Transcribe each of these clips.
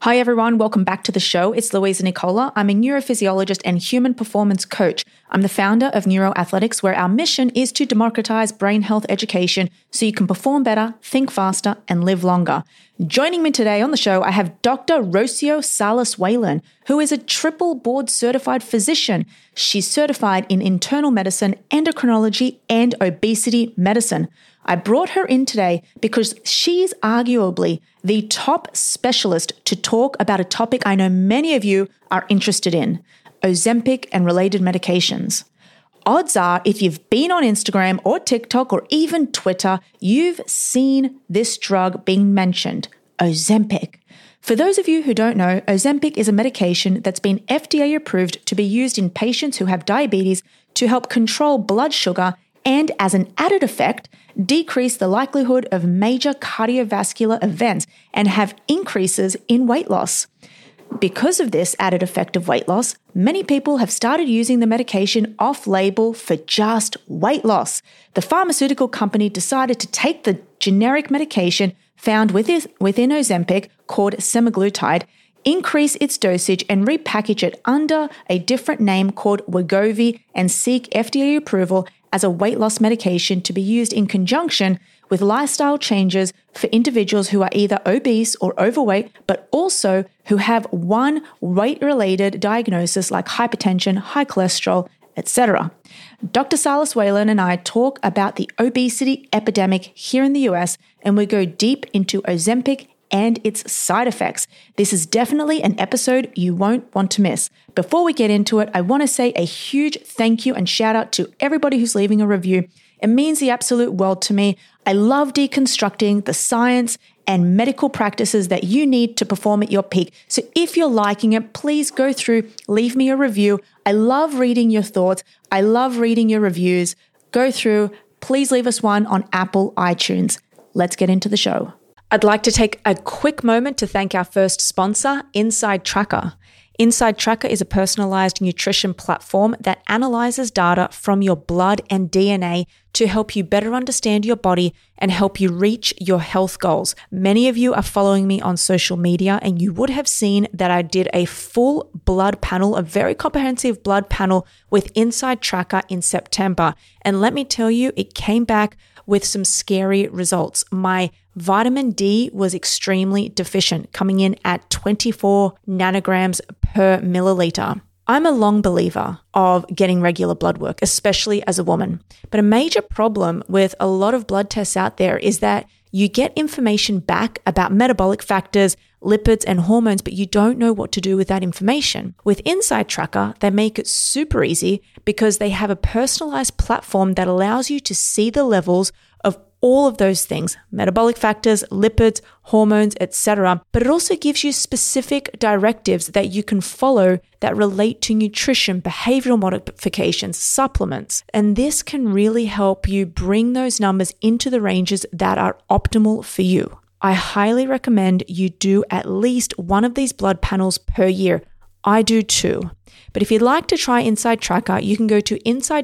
Hi everyone, welcome back to the show. It's Louisa Nicola. I'm a neurophysiologist and human performance coach. I'm the founder of Neuroathletics, where our mission is to democratize brain health education so you can perform better, think faster, and live longer. Joining me today on the show, I have Dr. Rocio Salas Whelan, who is a triple board certified physician. She's certified in internal medicine, endocrinology, and obesity medicine. I brought her in today because she's arguably the top specialist to talk about a topic I know many of you are interested in, Ozempic and related medications. Odds are, if you've been on Instagram or TikTok or even Twitter, you've seen this drug being mentioned, Ozempic. For those of you who don't know, Ozempic is a medication that's been FDA approved to be used in patients who have diabetes to help control blood sugar and, as an added effect, decrease the likelihood of major cardiovascular events and have increases in weight loss. Because of this added effect of weight loss, many people have started using the medication off-label for just weight loss. The pharmaceutical company decided to take the generic medication found within Ozempic, called semaglutide, increase its dosage and repackage it under a different name called Wegovy and seek FDA approval as a weight loss medication to be used in conjunction with lifestyle changes for individuals who are either obese or overweight, but also who have one weight-related diagnosis like hypertension, high cholesterol, etc. Dr. Salas Whelan and I talk about the obesity epidemic here in the US, and we go deep into Ozempic and its side effects. This is definitely an episode you won't want to miss. Before we get into it, I want to say a huge thank you and shout out to everybody who's leaving a review. It means the absolute world to me. I love deconstructing the science and medical practices that you need to perform at your peak. So if you're liking it, please go through, leave me a review. I love reading your thoughts. I love reading your reviews. Go through, please leave us one on Apple iTunes. Let's get into the show. I'd like to take a quick moment to thank our first sponsor, Inside Tracker. Inside Tracker is a personalized nutrition platform that analyzes data from your blood and DNA to help you better understand your body and help you reach your health goals. Many of you are following me on social media, and you would have seen that I did a full blood panel, a very comprehensive blood panel with Inside Tracker in September. And let me tell you, it came back with some scary results. My vitamin D was extremely deficient, coming in at 24 nanograms per milliliter. I'm a long believer of getting regular blood work, especially as a woman. But a major problem with a lot of blood tests out there is that you get information back about metabolic factors, lipids, and hormones, but you don't know what to do with that information. With Inside Tracker, they make it super easy because they have a personalized platform that allows you to see the levels of all of those things, metabolic factors, lipids, hormones, etc. But it also gives you specific directives that you can follow that relate to nutrition, behavioral modifications, supplements. And this can really help you bring those numbers into the ranges that are optimal for you. I highly recommend you do at least one of these blood panels per year. I do too. But if you'd like to try Inside Tracker, you can go to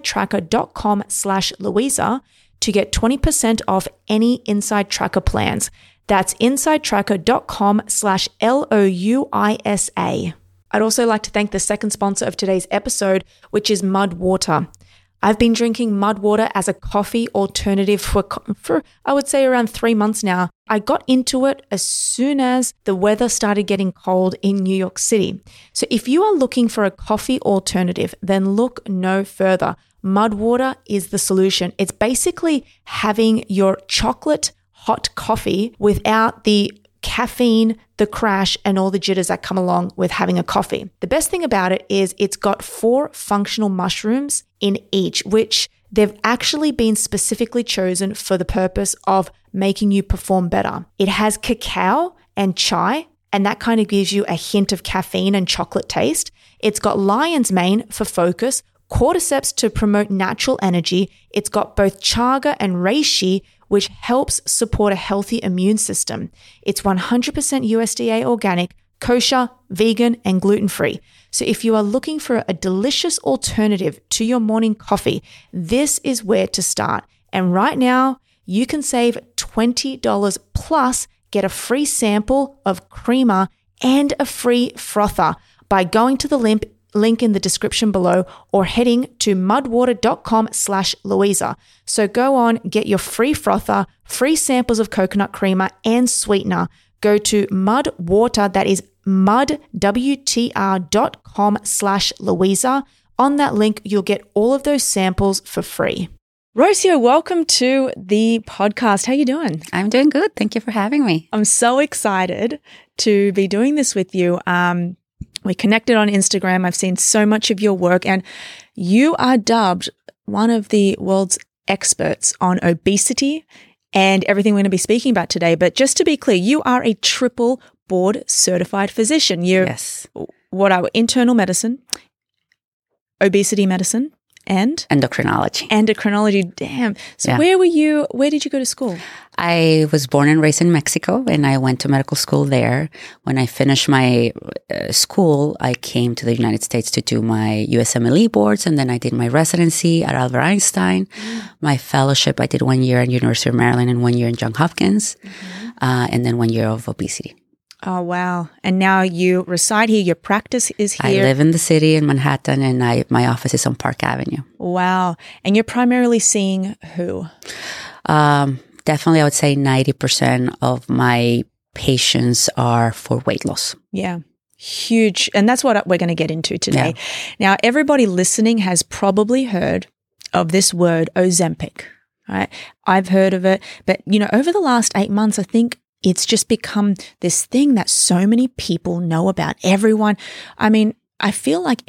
insidetracker.com/Louisa to get 20% off any Inside Tracker plans. That's insidetracker.com/LOUISA. I'd also like to thank the second sponsor of today's episode, which is Mud Water. I've been drinking Mud Water as a coffee alternative for I would say around 3 months now. I got into it as soon as the weather started getting cold in New York City. So if you are looking for a coffee alternative, then look no further. Mud Water is the solution. It's basically having your chocolate hot coffee without the caffeine, the crash, and all the jitters that come along with having a coffee. The best thing about it is it's got 4 functional mushrooms in each, which they've actually been specifically chosen for the purpose of making you perform better. It has cacao and chai, and that kind of gives you a hint of caffeine and chocolate taste. It's got lion's mane for focus, cordyceps to promote natural energy. It's got both chaga and reishi, which helps support a healthy immune system. It's 100% USDA organic, kosher, vegan, and gluten-free. So if you are looking for a delicious alternative to your morning coffee, this is where to start. And right now, you can save $20 plus get a free sample of creamer and a free frother by going to the link in the description below or heading to mudwater.com/Louisa. So go on, get your free frother, free samples of coconut creamer and sweetener. Go to mudwater, that is mudwtr.com/Louisa. On that link, you'll get all of those samples for free. Rocio, welcome to the podcast. How you doing? I'm doing good. Thank you for having me. I'm so excited to be doing this with you. We connected on Instagram. I've seen so much of your work, and you are dubbed one of the world's experts on obesity and everything we're going to be speaking about today. But just to be clear, you are a triple board certified physician. Yes. What are internal medicine, obesity medicine, and endocrinology. Endocrinology. Damn. So where did you go to school? I was born and raised in Mexico, and I went to medical school there. When I finished my school, I came to the United States to do my USMLE boards, and then I did my residency at Albert Einstein. My fellowship, I did 1 year at University of Maryland and 1 year in Johns Hopkins, and then 1 year of obesity. Oh, wow. And now you reside here. Your practice is here. I live in the city in Manhattan, and my office is on Park Avenue. Wow. And you're primarily seeing who? Definitely, I would say 90% of my patients are for weight loss. Yeah. Huge. And that's what we're going to get into today. Yeah. Now, everybody listening has probably heard of this word, Ozempic, right? I've heard of it. But, over the last 8 months, I think it's just become this thing that so many people know about. Everyone, I feel like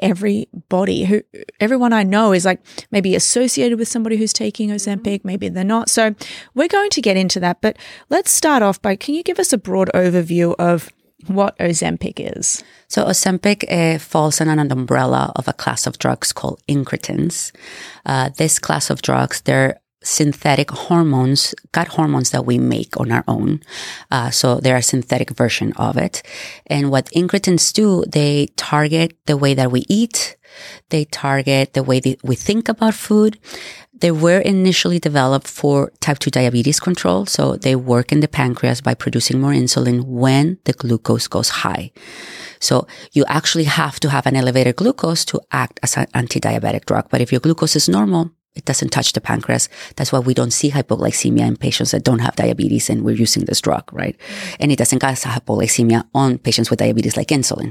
everyone I know is like maybe associated with somebody who's taking Ozempic, maybe they're not. So we're going to get into that, but let's start off by, can you give us a broad overview of what Ozempic is? So Ozempic falls under an umbrella of a class of drugs called incretins. This class of drugs, they're synthetic hormones, gut hormones that we make on our own. So they're a synthetic version of it. And what incretins do, they target the way that we eat. They target the way that we think about food. They were initially developed for type 2 diabetes control. So they work in the pancreas by producing more insulin when the glucose goes high. So you actually have to have an elevated glucose to act as an anti-diabetic drug. But if your glucose is normal, it doesn't touch the pancreas. That's why we don't see hypoglycemia in patients that don't have diabetes and we're using this drug, right? And it doesn't cause hypoglycemia on patients with diabetes like insulin.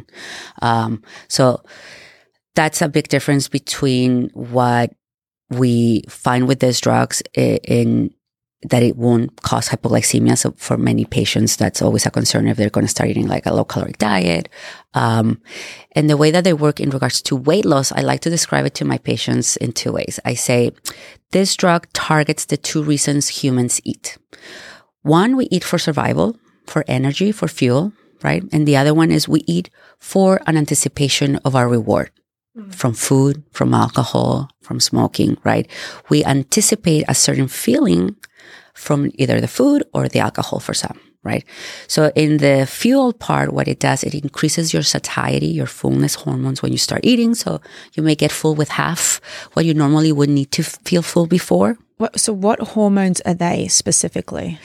So that's a big difference between what we find with these drugs in that it won't cause hypoglycemia. So for many patients, that's always a concern if they're going to start eating like a low caloric diet. And the way that they work in regards to weight loss, I like to describe it to my patients in two ways. I say this drug targets the two reasons humans eat. One, we eat for survival, for energy, for fuel, right? And the other one is we eat for an anticipation of our reward. From food, from alcohol, from smoking, right? We anticipate a certain feeling from either the food or the alcohol for some, right? So in the fuel part, what it does, it increases your satiety, your fullness hormones when you start eating. So you may get full with half what you normally would need to feel full before. So what hormones are they specifically?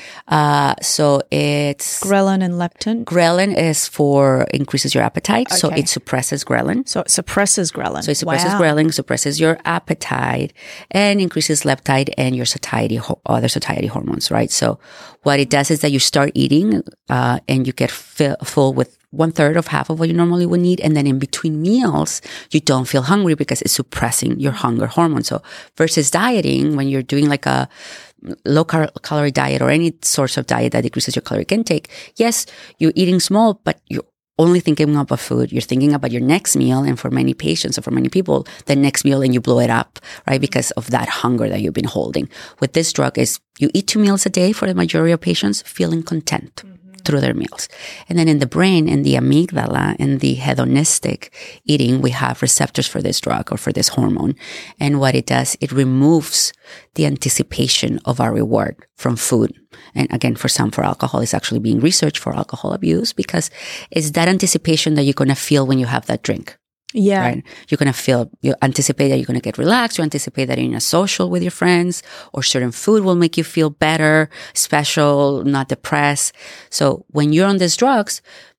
So it's ghrelin and leptin. Ghrelin is for increases your appetite. Okay. So it suppresses ghrelin. So it suppresses ghrelin. So it suppresses ghrelin, suppresses your appetite, and increases leptide and your satiety, other satiety hormones, right? So what it does is that you start eating, and you get full with 1/3 of half of what you normally would need. And then in between meals, you don't feel hungry because it's suppressing your hunger hormone. So versus dieting, when you're doing like a low calorie diet or any source of diet that decreases your caloric intake, yes, you're eating small, but you're only thinking about food. You're thinking about your next meal. And for many patients or for many people, the next meal, and you blow it up, right? Because of that hunger that you've been holding. With this drug is you eat 2 meals a day for the majority of patients, feeling content. Through their meals. And then in the brain, in the amygdala, in the hedonistic eating, we have receptors for this drug or for this hormone. And what it does, it removes the anticipation of our reward from food. And again, for some, for alcohol, it's actually being researched for alcohol abuse because it's that anticipation that you're going to feel when you have that drink. Yeah. Right? You're going to feel, you anticipate that you're going to get relaxed. You anticipate that you're in a social with your friends or certain food will make you feel better, special, not depressed. So when you're on these drugs,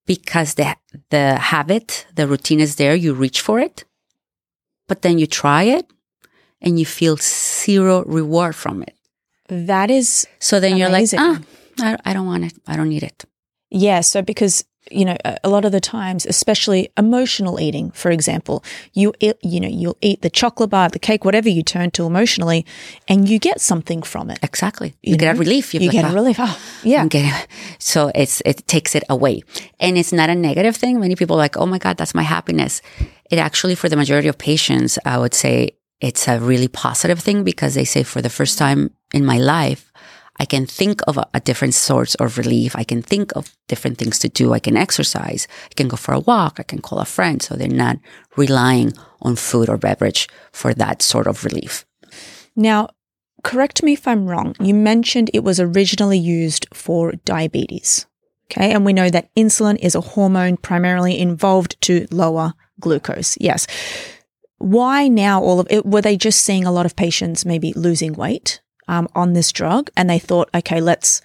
because the habit, the routine is there. You reach for it, but then you try it and you feel zero reward from it. That is so then amazing. You're like, I don't want it. I don't need it. Yeah. So because, a lot of the times, especially emotional eating, for example, you'll eat the chocolate bar, the cake, whatever you turn to emotionally, and you get something from it. Exactly. You get a relief. You get a relief. Oh, yeah. So it takes it away. And it's not a negative thing. Many people are like, oh my God, that's my happiness. It actually, for the majority of patients, I would say it's a really positive thing, because they say, for the first time in my life, I can think of a different source of relief. I can think of different things to do. I can exercise. I can go for a walk. I can call a friend. So they're not relying on food or beverage for that sort of relief. Now, correct me if I'm wrong. You mentioned it was originally used for diabetes. Okay. And we know that insulin is a hormone primarily involved to lower glucose. Yes. Why now all of it? Were they just seeing a lot of patients maybe losing weight on this drug, and they thought, okay, let's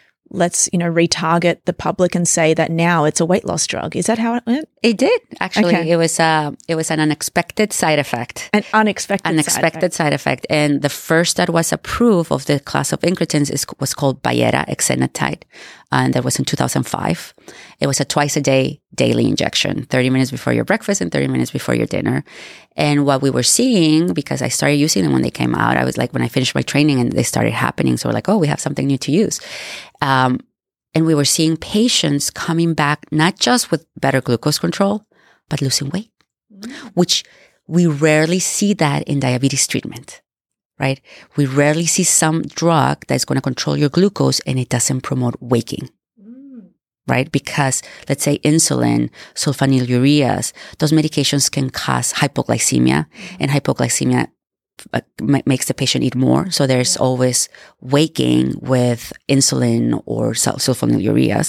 retarget the public and say that now it's a weight loss drug? Is that how it went? It did, actually. Okay. It was an unexpected side effect. An unexpected side effect. And the first that was approved of the class of incretins was called Byetta exenatide. And that was in 2005. It was a twice-a-day daily injection, 30 minutes before your breakfast and 30 minutes before your dinner. And what we were seeing, because I started using them when they came out, I was like, when I finished my training and they started happening, so we're like, oh, we have something new to use. And we were seeing patients coming back, not just with better glucose control, but losing weight, which we rarely see that in diabetes treatment, right? We rarely see some drug that's going to control your glucose and it doesn't promote weight gain. Right? Because let's say insulin, sulfonylureas, those medications can cause hypoglycemia, and hypoglycemia makes the patient eat more. So there's always weight gain with insulin or sulfonylureas.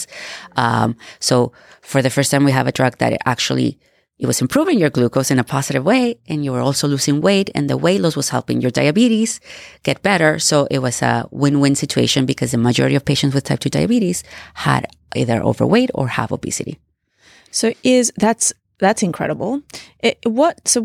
So for the first time, we have a drug that it was improving your glucose in a positive way, and you were also losing weight, and the weight loss was helping your diabetes get better. So it was a win-win situation, because the majority of patients with type 2 diabetes had either overweight or have obesity. So that's incredible. What is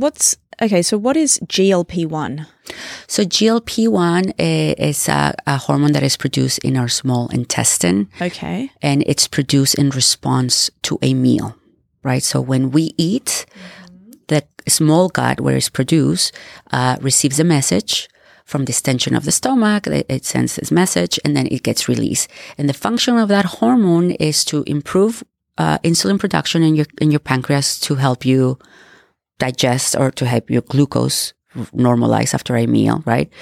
GLP-1? So GLP-1 is a hormone that is produced in our small intestine. Okay. And it's produced in response to a meal. Right. So when we eat, the small gut where it's produced receives a message from the extension of the stomach. It sends this message and then it gets released. And the function of that hormone is to improve insulin production in your pancreas, to help you digest, or to help your glucose normalize after a meal. Right.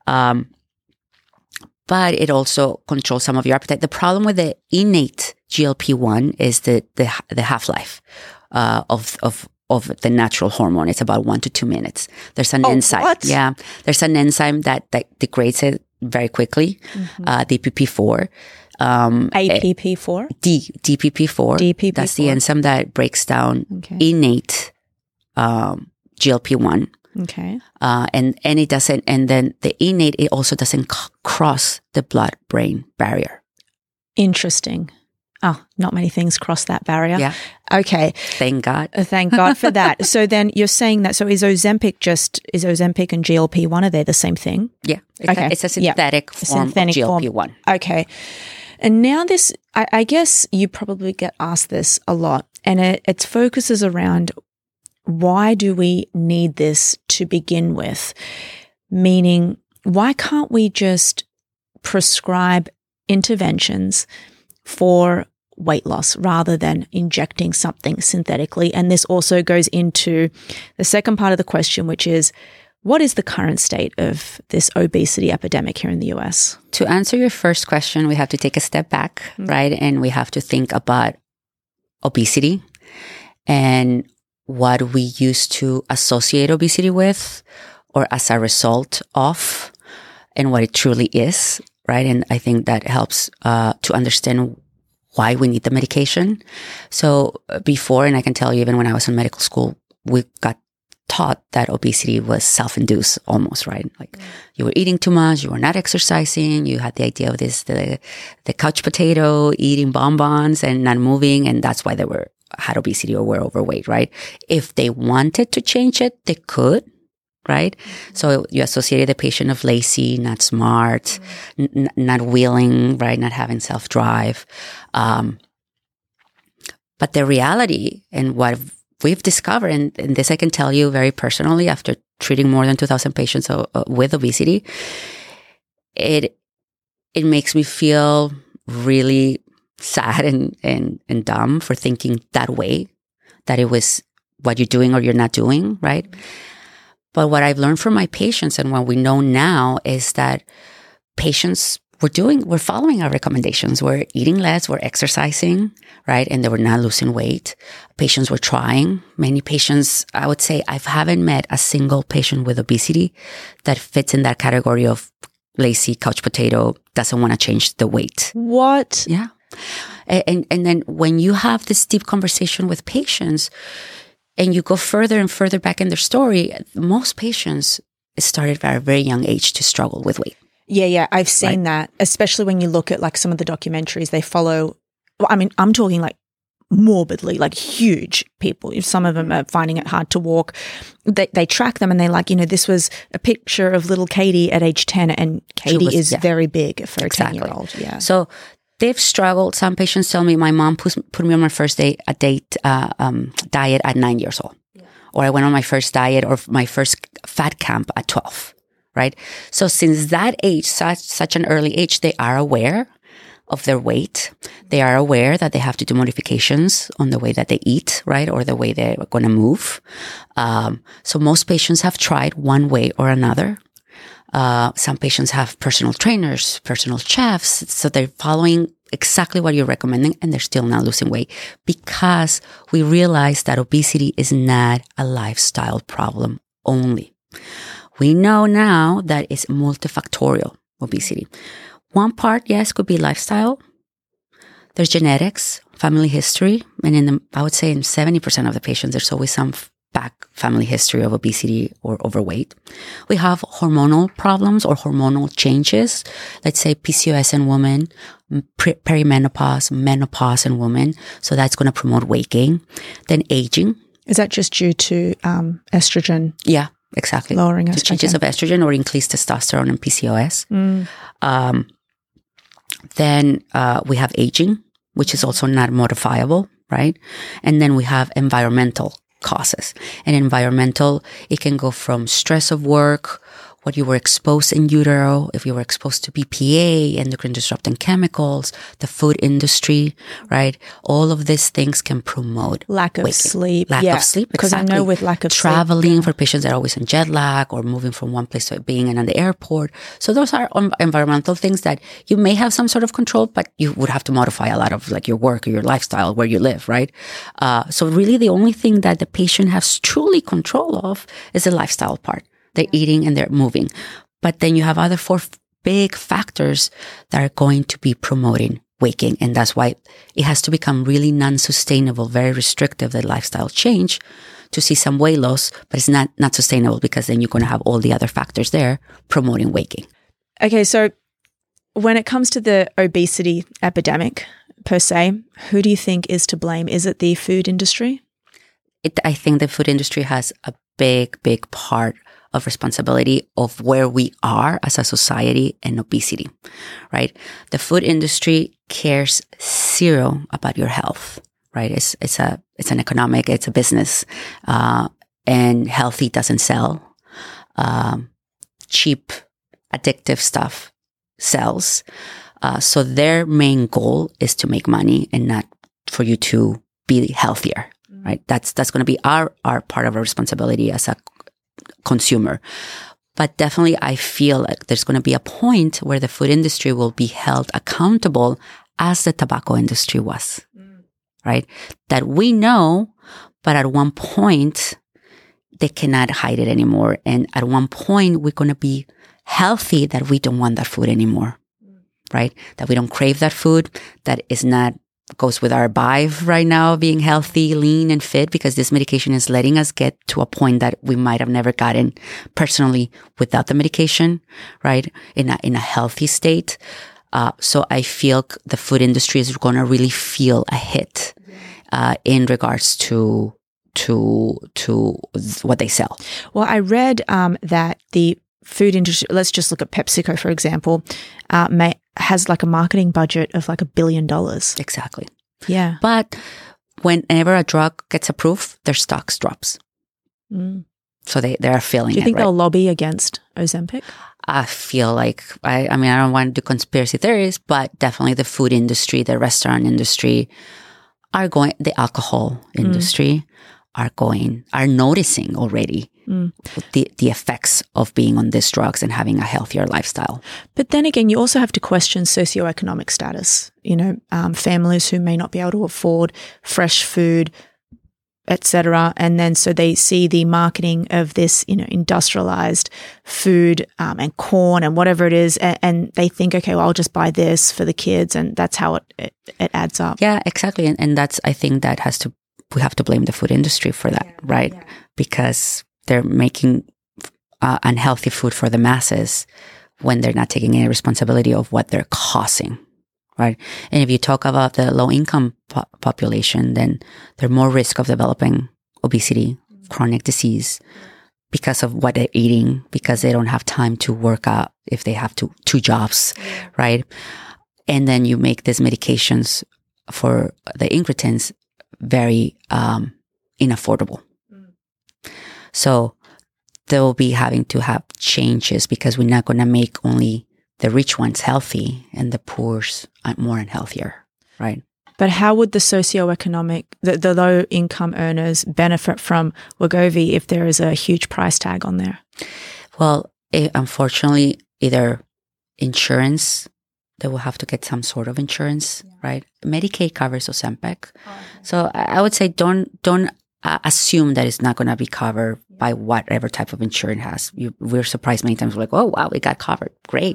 But it also controls some of your appetite. The problem with the innate GLP-1 is the half-life of the natural hormone. It's about 1 to 2 minutes. There's an enzyme. What? Yeah. There's an enzyme that degrades it very quickly. DPP4. APP4? DPP4. DPP4. That's the enzyme that breaks down innate GLP-1. Okay. And it doesn't, and then the innate, it also doesn't cross the blood-brain barrier. Interesting. Oh, not many things cross that barrier. Yeah. Okay. Thank God. Thank God for that. So then you're saying that, so is Ozempic and GLP-1, are they the same thing? Yeah. Okay. It's a synthetic form of GLP-1. Okay. And now this, I guess you probably get asked this a lot, and it focuses around, why do we need this to begin with? Meaning, why can't we just prescribe interventions for weight loss rather than injecting something synthetically? And this also goes into the second part of the question, which is, what is the current state of this obesity epidemic here in the US? To answer your first question, we have to take a step back, right? And we have to think about obesity and what we used to associate obesity with, or as a result of, and what it truly is, right? And I think that helps to understand why we need the medication. So before, and I can tell you, even when I was in medical school, we got taught that obesity was self-induced almost, right? Like you were eating too much, you were not exercising, you had the idea of this, the couch potato, eating bonbons and not moving, and that's why they had obesity or were overweight, right? If they wanted to change it, they could, right? So you associated the patient of lazy, not smart, not willing, right? Not having self-drive. But the reality and what we've discovered, and this I can tell you very personally after treating more than 2,000 patients with obesity, it makes me feel really sad and dumb for thinking that way, that it was what you're doing or you're not doing, right? But what I've learned from my patients and what we know now is that patients we're following our recommendations. We're eating less, we're exercising, right? And they were not losing weight. Patients were trying. Many patients, I would say, I haven't met a single patient with obesity that fits in that category of lazy couch potato, doesn't want to change the weight. What? Yeah. And then when you have this deep conversation with patients and you go further and further back in their story, most patients started at a very young age to struggle with weight. Yeah. I've seen that, especially when you look at like some of the documentaries they follow. I mean, I'm talking like morbidly, like huge people. Some of them are finding it hard to walk. They track them and they're like, this was a picture of little Katie at age 10 and Katie is very big for a 10-year-old. Yeah. So they've struggled. Some patients tell me my mom put me on my first diet at 9 years old. Yeah. Or I went on my first diet or my first fat camp at 12. Right? So since that age, such an early age, they are aware of their weight. They are aware that they have to do modifications on the way that they eat, right? Or the way they're going to move. So most patients have tried one way or another. Some patients have personal trainers, personal chefs. So they're following exactly what you're recommending and they're still not losing weight because we realize that obesity is not a lifestyle problem only. We know now that it's multifactorial obesity. One part, yes, could be lifestyle. There's genetics, family history, and I would say in 70% of the patients, there's always some back family history of obesity or overweight. We have hormonal problems or hormonal changes. Let's say PCOS in women, perimenopause, menopause in women. So that's going to promote weight gain. Then aging. Is that just due to estrogen? Yeah. Exactly. Lowering estrogen. The changes of estrogen or increased testosterone and PCOS. Then we have aging, which is also not modifiable, right? And then we have environmental causes. And environmental, it can go from stress of work, what you were exposed in utero, if you were exposed to BPA, endocrine disrupting chemicals, the food industry, right? All of these things can promote lack of sleep. Lack of sleep, because I know with lack of traveling for patients that are always in jet lag or moving from one place to being in the airport. So those are environmental things that you may have some sort of control, but you would have to modify a lot of like your work or your lifestyle where you live, right? So really the only thing that the patient has truly control of is the lifestyle part. They're eating and they're moving. But then you have other 4 big factors that are going to be promoting weight gain. And that's why it has to become really non-sustainable, very restrictive, the lifestyle change to see some weight loss, but it's not sustainable because then you're going to have all the other factors there promoting weight gain. Okay, so when it comes to the obesity epidemic per se, who do you think is to blame? Is it the food industry? I think the food industry has a big part of responsibility of where we are as a society and obesity, right? The food industry cares zero about your health, right? It's an economic, it's a business, and healthy doesn't sell. Cheap, addictive stuff sells. So their main goal is to make money and not for you to be healthier, right? That's going to be our part of our responsibility as a consumer. But definitely I feel like there's going to be a point where the food industry will be held accountable as the tobacco industry was, right? That we know, but at one point they cannot hide it anymore. And at one point we're going to be healthy that we don't want that food anymore, right? That we don't crave that food, that is not goes with our vibe right now, being healthy, lean, and fit, because this medication is letting us get to a point that we might have never gotten personally without the medication, right? In a healthy state. So I feel the food industry is going to really feel a hit in regards to what they sell. Well, I read that the food industry, let's just look at PepsiCo, for example, has like a marketing budget of like $1 billion. Exactly. Yeah. But whenever a drug gets approved, their stocks drops. So they are feeling it. Do you think right? they'll lobby against Ozempic? I feel like, I mean, I don't want to do conspiracy theories, but definitely the food industry, the restaurant industry the alcohol industry are noticing already the effects of being on these drugs and having a healthier lifestyle. But then again, you also have to question socioeconomic status, families who may not be able to afford fresh food, etc. And then so they see the marketing of this, industrialized food and corn and whatever it is, and they think, okay, well, I'll just buy this for the kids, and that's how it adds up. Yeah, exactly. And that's, I think that we have to blame the food industry for that, right? Yeah. Because they're making unhealthy food for the masses when they're not taking any responsibility of what they're causing. Right. And if you talk about the low income population, then they're more risk of developing obesity, chronic disease because of what they're eating, because they don't have time to work out if they have two jobs. Right. And then you make these medications for the incretins very inaffordable. So they'll be having to have changes because we're not going to make only the rich ones healthy and the poor's more unhealthier, right? But how would the socioeconomic, the low income earners benefit from Wegovy if there is a huge price tag on there? Well, unfortunately, either insurance, they will have to get some sort of insurance, right? Medicaid covers Ozempic. So I would say don't assume that it's not going to be covered by whatever type of insurance it has. We're surprised many times. We're like, oh, wow, it got covered. Great.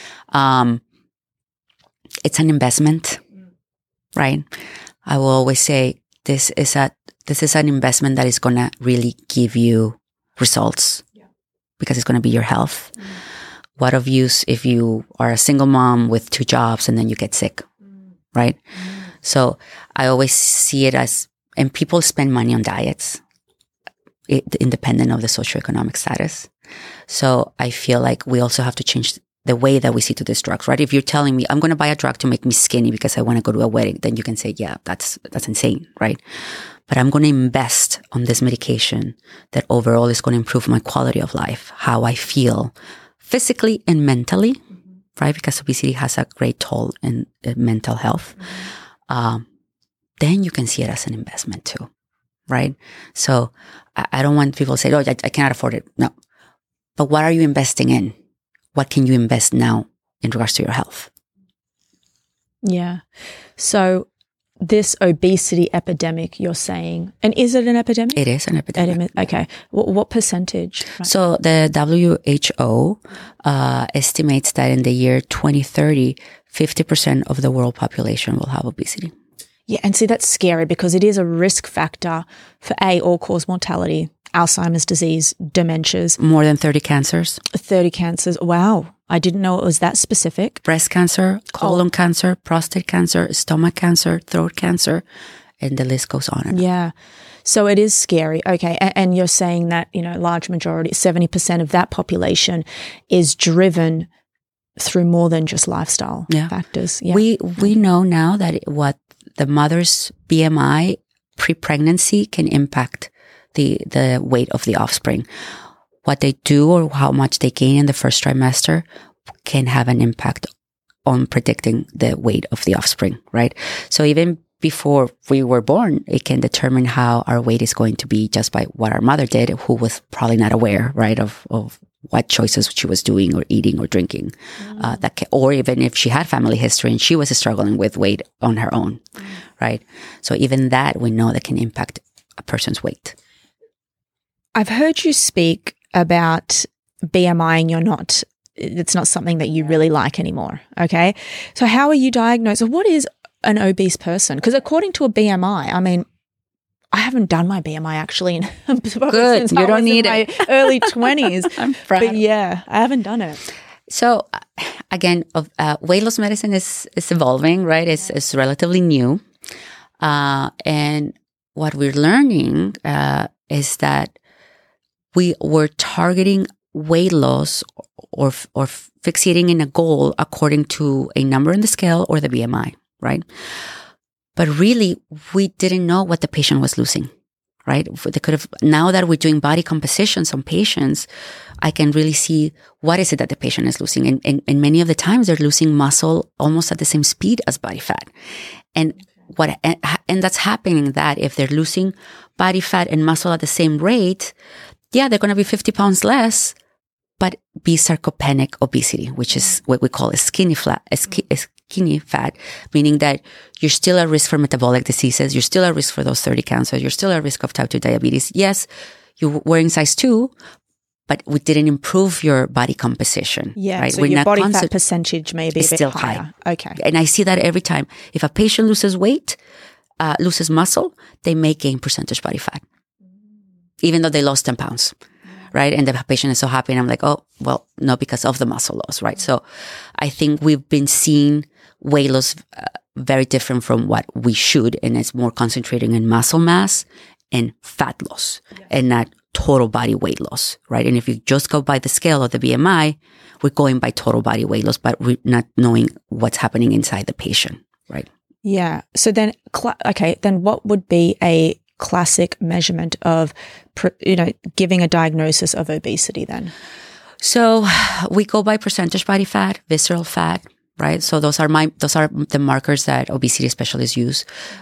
It's an investment, right? I will always say this is an investment that is going to really give you results because it's going to be your health. What of use if you are a single mom with 2 jobs and then you get sick, right? So I always see it as, and people spend money on diets, independent of the socioeconomic status. So I feel like we also have to change the way that we see to these drugs, right? If you're telling me I'm going to buy a drug to make me skinny because I want to go to a wedding, then you can say, yeah, that's insane, right? But I'm going to invest on this medication that overall is going to improve my quality of life, how I feel physically and mentally, right? Because obesity has a great toll in mental health. Then you can see it as an investment too, right? So I don't want people to say, oh, I cannot afford it. No. But what are you investing in? What can you invest now in regards to your health? Yeah. So this obesity epidemic, you're saying, and is it an epidemic? It is an epidemic. Okay. What percentage? Right. So the WHO estimates that in the year 2030, 50% of the world population will have obesity. Yeah, and see, that's scary because it is a risk factor for all-cause mortality, Alzheimer's disease, dementias. More than 30 cancers. 30 cancers. Wow. I didn't know it was that specific. Breast cancer, colon cancer, prostate cancer, stomach cancer, throat cancer, and the list goes on and on. Yeah. So it is scary. Okay. And you're saying that, large majority, 70% of that population is driven through more than just lifestyle factors. Yeah. We know now that what the mother's BMI pre-pregnancy can impact the weight of the offspring. What they do or how much they gain in the first trimester can have an impact on predicting the weight of the offspring, right? So even before we were born, it can determine how our weight is going to be just by what our mother did, who was probably not aware, right, of what choices she was doing or eating or drinking. Or even if she had family history and she was struggling with weight on her own, right? So even that we know that can impact a person's weight. I've heard you speak about BMI and it's not something that you really like anymore. Okay. So how are you diagnosed? What is an obese person? Because according to a BMI, I mean, I haven't done my BMI actually in Good. You don't need my early 20s. I'm proud. But yeah, I haven't done it. So again, weight loss medicine is evolving, right? It's relatively new. And what we're learning is that we were targeting weight loss or fixating in a goal according to a number in the scale or the BMI, right? But really, we didn't know what the patient was losing, right? They could have, now that we're doing body compositions on patients, I can really see what is it that the patient is losing. And many of the times they're losing muscle almost at the same speed as body fat. And that's happening that if they're losing body fat and muscle at the same rate, yeah, they're going to be 50 pounds less, but be sarcopenic obesity, which is what we call a skinny fat, meaning that you're still at risk for metabolic diseases. You're still at risk for those 30 cancers. You're still at risk of type 2 diabetes. Yes, you're wearing size 2, but we didn't improve your body composition. Yeah, right? so your body fat percentage may be a bit still higher. high. Okay. And I see that every time. If a patient loses weight, loses muscle, they may gain percentage body fat, even though they lost 10 pounds. Right. And the patient is so happy. And I'm like, oh, well, no, because of the muscle loss. Right. So I think we've been seeing weight loss very different from what we should. And it's more concentrating in muscle mass and fat loss and not total body weight loss. Right. And if you just go by the scale of the BMI, we're going by total body weight loss, but we're not knowing what's happening inside the patient. Right. Yeah. So then, then what would be a classic measurement of, giving a diagnosis of obesity then? So we go by percentage body fat, visceral fat, right? So those are the markers that obesity specialists use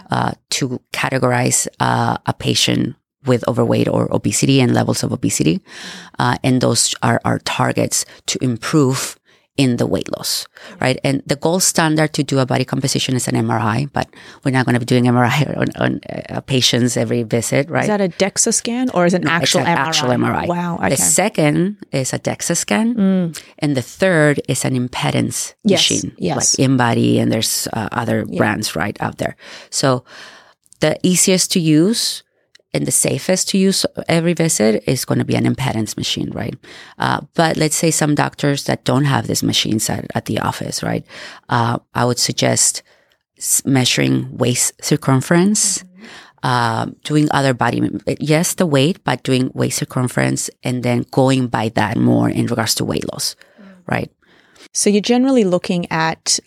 to categorize a patient with overweight or obesity and levels of obesity. And those are our targets to improve in the weight loss, right? And the gold standard to do a body composition is an MRI, but we're not going to be doing MRI on patients every visit, right? Is that a DEXA scan or is it an actual MRI? Actual MRI. Wow. Okay. The second is a DEXA scan, and the third is an impedance machine, like InBody, and there's other brands right out there. So the easiest to use and the safest to use every visit is going to be an impedance machine, right? But let's say some doctors that don't have these machines at the office, right? I would suggest measuring waist circumference, doing other body, yes, the weight, but doing waist circumference and then going by that more in regards to weight loss, right? So you're generally looking at,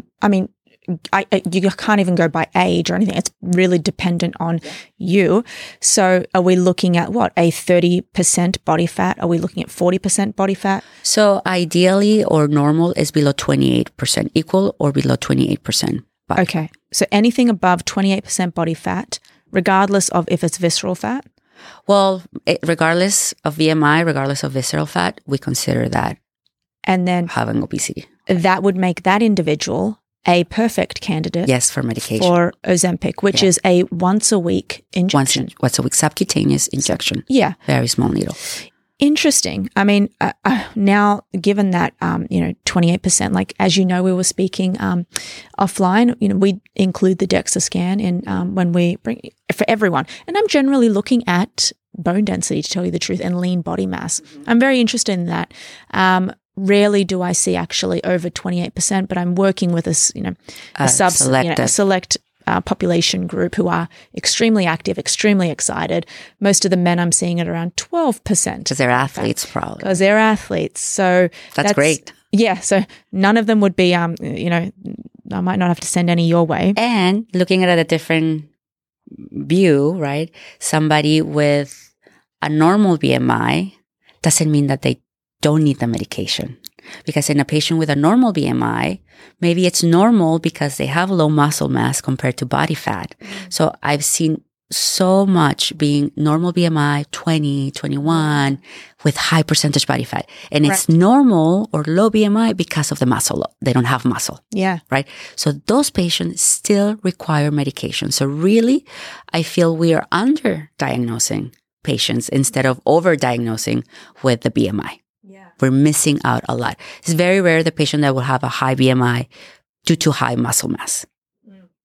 you can't even go by age or anything. It's really dependent on you. So are we looking at what, a 30% body fat? Are we looking at 40% body fat? So ideally or normal is below 28%, equal or below 28%. Okay. So anything above 28% body fat, regardless of if it's visceral fat? Well, regardless of BMI, regardless of visceral fat, we consider that and then having obesity. That would make that individual a perfect candidate. Yes, for medication. For Ozempic, which is a once a week injection. Once a week subcutaneous injection. Yeah. Very small needle. Interesting. I mean, now given that, 28%, like, as you know, we were speaking offline, we include the DEXA scan in when we bring for everyone. And I'm generally looking at bone density, to tell you the truth, and lean body mass. Mm-hmm. I'm very interested in that. Rarely do I see actually over 28%, but I'm working with a select population group who are extremely active, extremely excited. Most of the men I'm seeing at around 12%. Because they're athletes, probably. Because they're athletes. So that's great. Yeah. So none of them would be, I might not have to send any your way. And looking at it at a different view, right? Somebody with a normal BMI doesn't mean that they don't need the medication. Because in a patient with a normal BMI, maybe it's normal because they have low muscle mass compared to body fat. So I've seen so much being normal BMI, 20, 21, with high percentage body fat. And it's normal or low BMI because of the muscle. They don't have muscle. Yeah. Right? So those patients still require medication. So really, I feel we are under-diagnosing patients instead of over-diagnosing with the BMI. We're missing out a lot. It's very rare the patient that will have a high BMI due to high muscle mass,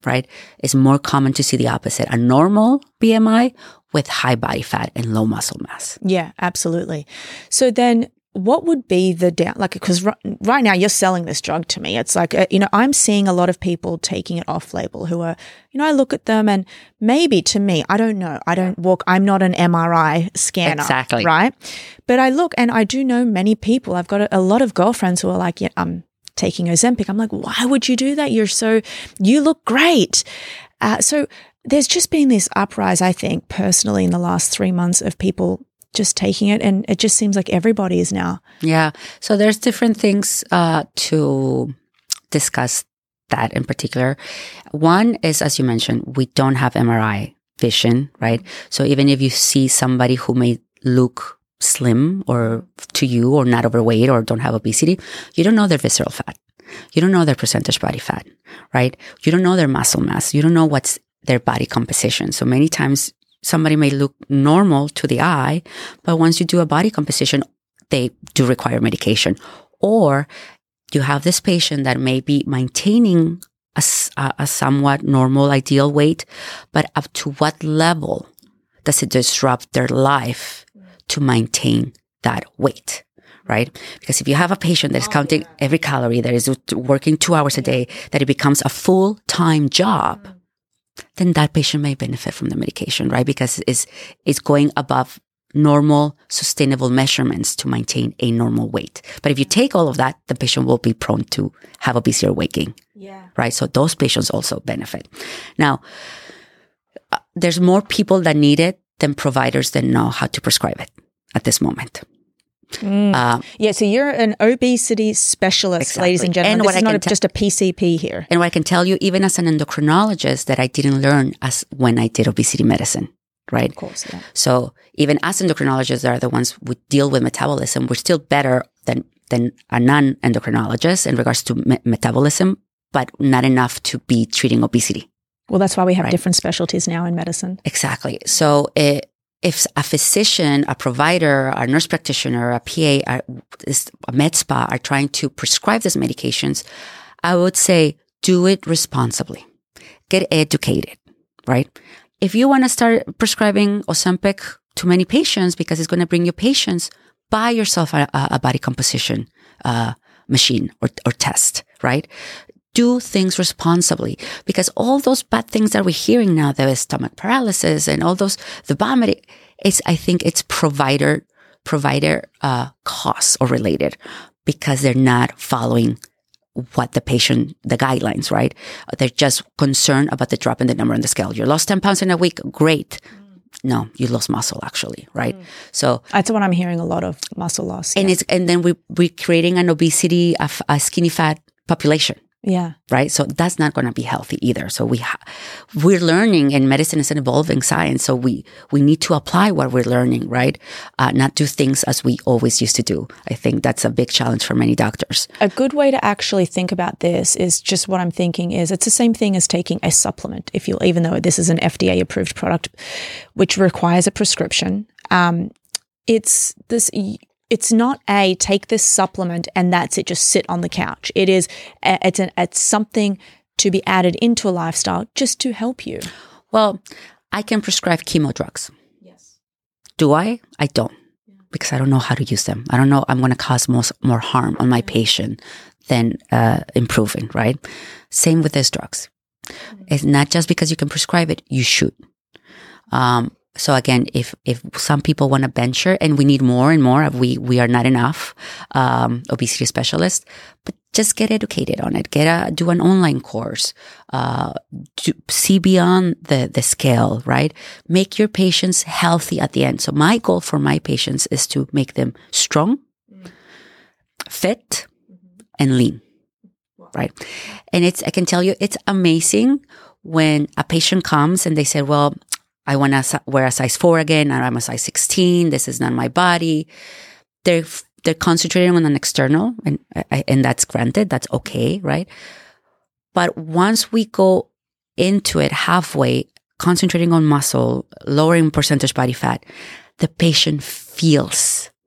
right? It's more common to see the opposite, a normal BMI with high body fat and low muscle mass. Yeah, absolutely. So then what would be the because right now you're selling this drug to me. It's like, I'm seeing a lot of people taking it off label who are, I look at them and maybe to me, I don't know. I'm not an MRI scanner. Exactly. Right. But I look and I do know many people. I've got a lot of girlfriends who are like, yeah, I'm taking Ozempic. I'm like, why would you do that? You look great. So there's just been this uprise, I think, personally in the last 3 months of people just taking it. And it just seems like everybody is now. Yeah. So there's different things to discuss that in particular. One is, as you mentioned, we don't have MRI vision, right? So even if you see somebody who may look slim or to you or not overweight or don't have obesity, you don't know their visceral fat. You don't know their percentage body fat, right? You don't know their muscle mass. You don't know what's their body composition. So many times somebody may look normal to the eye, but once you do a body composition, they do require medication. Or you have this patient that may be maintaining a somewhat normal ideal weight, but up to what level does it disrupt their life to maintain that weight, right? Because if you have a patient that is counting every calorie, that is working 2 hours a day, that it becomes a full-time job, then that patient may benefit from the medication, right? Because it's going above normal, sustainable measurements to maintain a normal weight. But if you take all of that, the patient will be prone to have obesity or weight gain, right? So those patients also benefit. Now, there's more people that need it than providers that know how to prescribe it at this moment. So you're an obesity specialist, exactly. Ladies and gentlemen. And this is not just a PCP here. And what I can tell you, even as an endocrinologist, that I didn't learn as when I did obesity medicine, right? Of course, yeah. So even as endocrinologists are the ones who deal with metabolism, we're still better than a non-endocrinologist in regards to metabolism, but not enough to be treating obesity. Well, that's why we have different specialties now in medicine. Exactly. So if a physician, a provider, a nurse practitioner, a PA, a med spa are trying to prescribe these medications, I would say do it responsibly. Get educated, right? If you want to start prescribing Ozempic to many patients because it's going to bring you patients, buy yourself a body composition machine or test, right? Do things responsibly, because all those bad things that we're hearing now, the stomach paralysis and all those, the vomiting, I think it's provider costs or related, because they're not following what the guidelines, right? They're just concerned about the drop in the number on the scale. You lost 10 pounds in a week. Great. No, you lost muscle actually, right? So that's what I'm hearing, a lot of muscle loss. And and then we're creating an obesity, a skinny fat population. Yeah. Right. So that's not going to be healthy either. So we're learning, and medicine is an evolving science. So we need to apply what we're learning, right? Not do things as we always used to do. I think that's a big challenge for many doctors. A good way to actually think about this is just what I'm thinking is it's the same thing as taking a supplement. Even though this is an FDA approved product, which requires a prescription, it's not take this supplement and that's it, just sit on the couch. It's something to be added into a lifestyle just to help you. Well, I can prescribe chemo drugs. Yes. Do I? I don't, because I don't know how to use them. I don't know. I'm going to cause more harm on my patient than improving, right? Same with these drugs. It's not just because you can prescribe it, you should. So again, if some people want to venture, and we need more and more, we are not enough obesity specialists, but just get educated on it. Do an online course, see beyond the scale, right? Make your patients healthy at the end. So my goal for my patients is to make them strong, fit, and lean, right? And I can tell you, it's amazing when a patient comes and they say, well, I want to wear a size 4 again, and I'm a size 16. This is not my body. They're concentrating on an external, and that's granted. That's okay, right? But once we go into it halfway, concentrating on muscle, lowering percentage body fat, the patient feels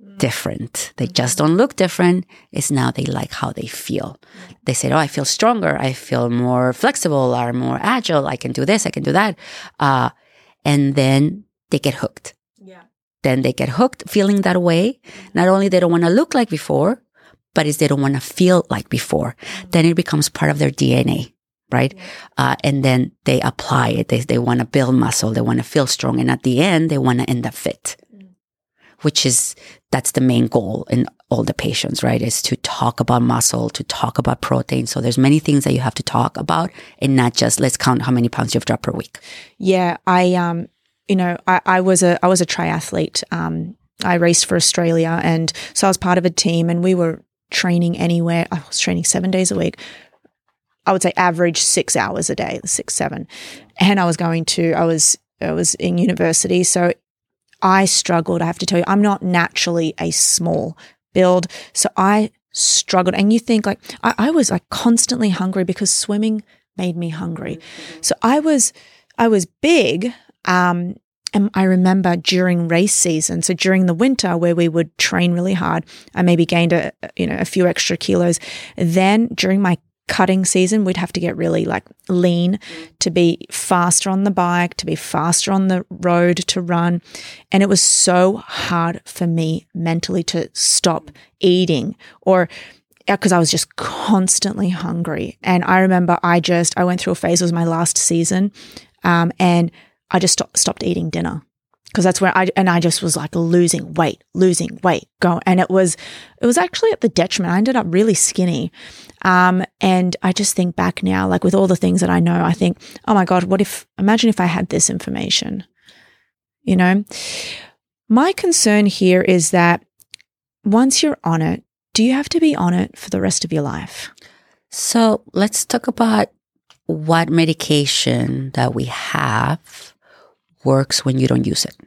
different. They just don't look different. It's now they like how they feel. They say, oh, I feel stronger. I feel more flexible or more agile. I can do this. I can do that. And then they get hooked. Yeah. Then they get hooked feeling that way. Not only they don't want to look like before, but is they don't want to feel like before. Then it becomes part of their DNA. Right. And then they apply it. They want to build muscle. They want to feel strong. And at the end, they want to end up fit, that's the main goal in all the patients, right? Is to talk about muscle, to talk about protein. So there's many things that you have to talk about and not just let's count how many pounds you've dropped per week. Yeah. I was a triathlete. I raced for Australia. And so I was part of a team and we were training anywhere. I was training 7 days a week. I would say average 6 hours a day, 6, 7. And I was in university. So I struggled. I have to tell you, I'm not naturally a small build. So I struggled. And you think like, I was like constantly hungry because swimming made me hungry. So I was big. And I remember during race season, so during the winter where we would train really hard, I maybe gained a few extra kilos. Then during my cutting season, we'd have to get really like lean to be faster on the bike, to be faster on the road, to run. And it was so hard for me mentally to stop eating because I was just constantly hungry. And I remember I went through a phase, it was my last season, and I just stopped eating dinner. Because that's where I just was like losing weight, going. And it was actually at the detriment. I ended up really skinny. And I just think back now, like with all the things that I know, I think, oh my God, imagine if I had this information, My concern here is that once you're on it, do you have to be on it for the rest of your life? So let's talk about what medication that we have works when you don't use it.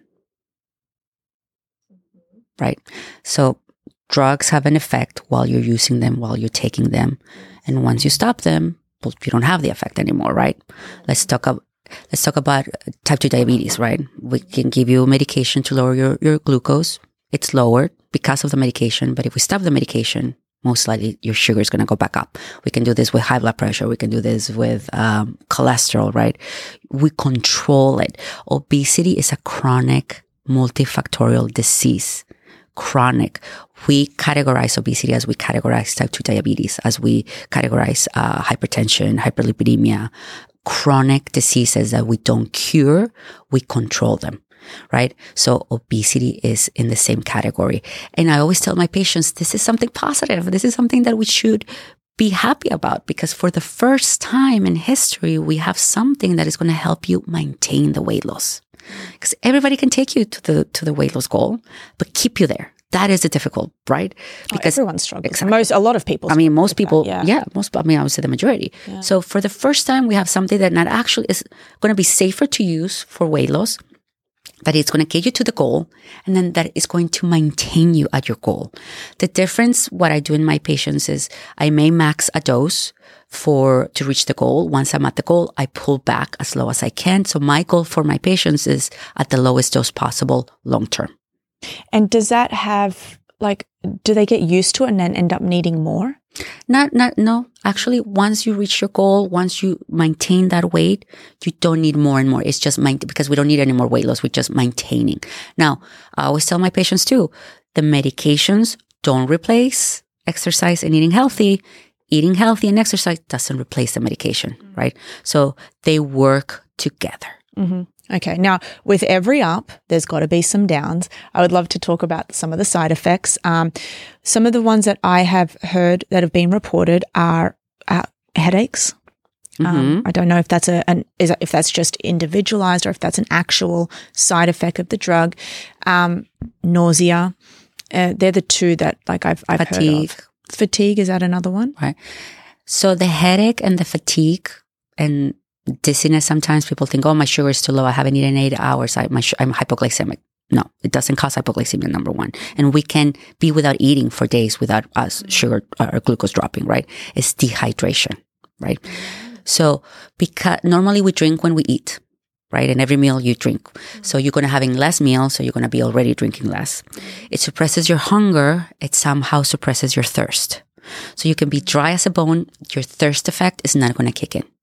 Right? So drugs have an effect while you're using them, while you're taking them. And once you stop them, well, you don't have the effect anymore, right? Let's talk about type 2 diabetes, right? We can give you medication to lower your glucose. It's lowered because of the medication. But if we stop the medication, most likely your sugar is going to go back up. We can do this with high blood pressure. We can do this with cholesterol, right? We control it. Obesity is a chronic multifactorial disease. Chronic. We categorize obesity as we categorize type 2 diabetes, as we categorize hypertension, hyperlipidemia, chronic diseases that we don't cure, we control them. Right? So obesity is in the same category. And I always tell my patients, this is something positive. This is something that we should be happy about, because for the first time in history, we have something that is going to help you maintain the weight loss. Because everybody can take you to the weight loss goal, but keep you there. That is difficult, right? Because everyone struggles. Exactly. A lot of people. Most people, I would say the majority. Yeah. So for the first time, we have something that not actually is going to be safer to use for weight loss, that it's going to get you to the goal, and then that is going to maintain you at your goal. The difference, what I do in my patients is I may max a dose to reach the goal. Once I'm at the goal, I pull back as low as I can. So my goal for my patients is at the lowest dose possible long term. And does that have, do they get used to it and then end up needing more? No. Actually, once you reach your goal, once you maintain that weight, you don't need more and more. It's just because we don't need any more weight loss. We're just maintaining. Now, I always tell my patients too, the medications don't replace exercise and eating healthy. Eating healthy and exercise doesn't replace the medication, right? So they work together. Mm-hmm. Okay. Now, with every up, there's got to be some downs. I would love to talk about some of the side effects. Some of the ones that I have heard that have been reported are headaches. Mm-hmm. I don't know if that's if that's just individualized or if that's an actual side effect of the drug. Nausea. They're the two that I've Fatigue. heard of. Fatigue, is that another one? Right. So the headache and the fatigue and dizziness, sometimes people think, oh, my sugar is too low. I haven't eaten in 8 hours. I'm hypoglycemic. No, it doesn't cause hypoglycemia, number one. And we can be without eating for days without us sugar or glucose dropping, right? It's dehydration, right? So because normally we drink when we eat, right? And every meal you drink. So you're going to having less meals, so you're going to be already drinking less. It suppresses your hunger. It somehow suppresses your thirst. So you can be dry as a bone. Your thirst effect is not going to kick in.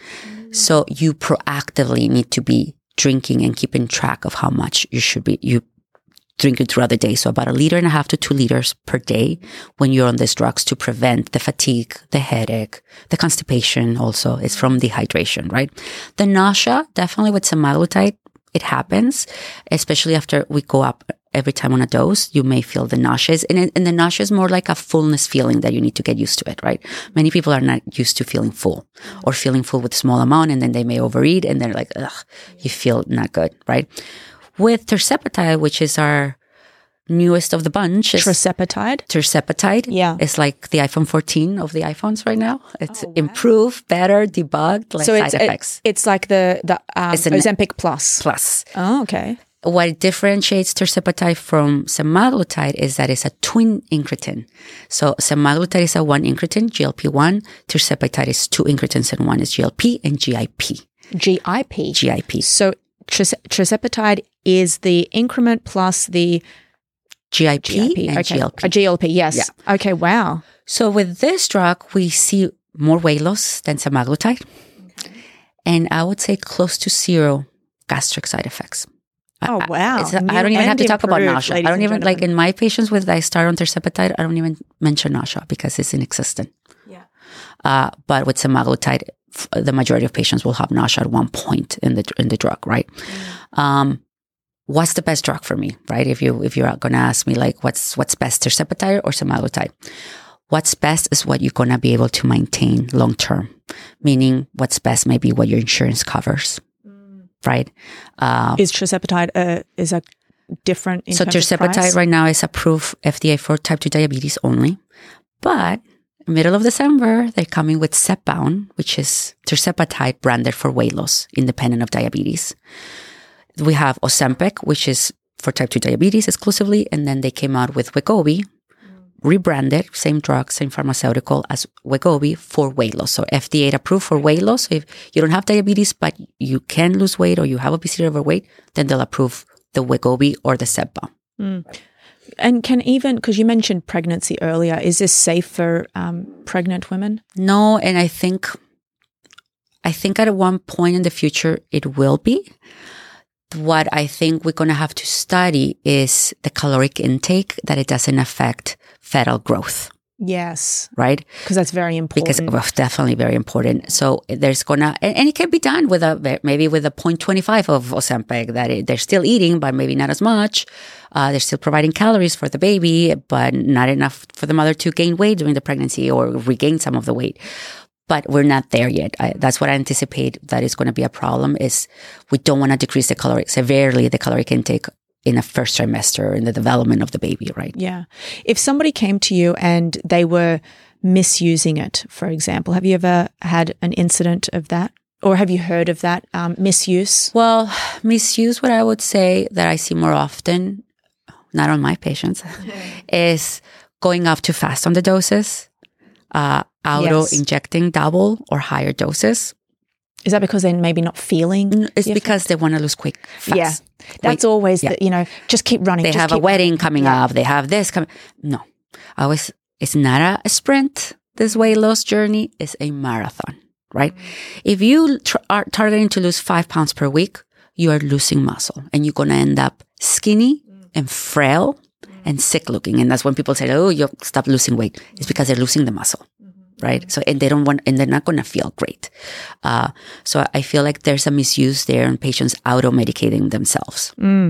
So you proactively need to be drinking and keeping track of how much you drink it throughout the day. So about 1.5 liters to 2 liters per day when you're on these drugs to prevent the fatigue, the headache, the constipation also. It's from dehydration, right? The nausea, definitely with semaglutide, it happens, especially after we go up every time on a dose. You may feel the nausea. And the nausea is more like a fullness feeling that you need to get used to it, right? Many people are not used to feeling full or feeling full with a small amount, and then they may overeat and they're like, ugh, you feel not good, right? With tirzepatide, which is our newest of the bunch. Tirzepatide. Yeah. It's like the iPhone 14 of the iPhones right now. It's improved, better, debugged, less side effects. It's like the Ozempic Plus. Plus. Oh, okay. What differentiates tirzepatide from semaglutide is that it's a twin incretin. So semaglutide is a 1 incretin, GLP-1. Tirzepatide is 2 incretins, and one is GLP and GIP. GIP. So tirzepatide is the increment plus the GIP and GLP. A GLP, yes. Yeah. Okay, wow. So with this drug, we see more weight loss than semaglutide. Okay. And I would say close to 0 gastric side effects. Oh, wow. I don't even have to talk about nausea. I don't even, like in my patients I start on tirzepatide, I don't even mention nausea because it's inexistent. Yeah. But with semaglutide, the majority of patients will have nausea at one point in the drug, right? Mm. What's the best drug for me, right? If you're going to ask me like what's best, tirzepatide or semaglutide? What's best is what you're going to be able to maintain long term, meaning what's best may be what your insurance covers, right? Is tirzepatide is a different? So tirzepatide right now is approved FDA for type 2 diabetes only, but middle of December they're coming with Zepbound, which is tirzepatide branded for weight loss, independent of diabetes. We have Ozempic, which is for type 2 diabetes exclusively. And then they came out with Wegovy, rebranded, same drug, same pharmaceutical as Wegovy for weight loss. So FDA approved for weight loss. So if you don't have diabetes, but you can lose weight or you have obesity or overweight, then they'll approve the Wegovy or the Zepbound. Mm. And because you mentioned pregnancy earlier, is this safe for pregnant women? No, and I think at one point in the future it will be. What I think we're going to have to study is the caloric intake, that it doesn't affect fetal growth. Yes. Right? Because that's very important. Definitely very important. So there's going to, and it can be done with maybe with a 0.25 of Ozempic, that they're still eating, but maybe not as much. They're still providing calories for the baby, but not enough for the mother to gain weight during the pregnancy or regain some of the weight. But we're not there yet. That's what I anticipate that is going to be a problem, is we don't want to decrease the caloric intake in the first trimester in the development of the baby, right? Yeah. If somebody came to you and they were misusing it, for example, have you ever had an incident of that? Or have you heard of that misuse? Well, misuse, what I would say that I see more often, not on my patients, is going up too fast on the doses. Auto-injecting double or higher doses. Is that because they're maybe not feeling? It's because they want to lose fast. Yeah. That's always just keep running. They have a wedding coming up. They have this coming. No. It's not a sprint. This weight loss journey is a marathon, right? If you are targeting to lose 5 pounds per week, you are losing muscle and you're going to end up skinny and frail and sick looking. And that's when people say, oh, you stop losing weight. It's because they're losing the muscle. Right. So, and they're not going to feel great. So I feel like there's a misuse there and patients auto-medicating themselves.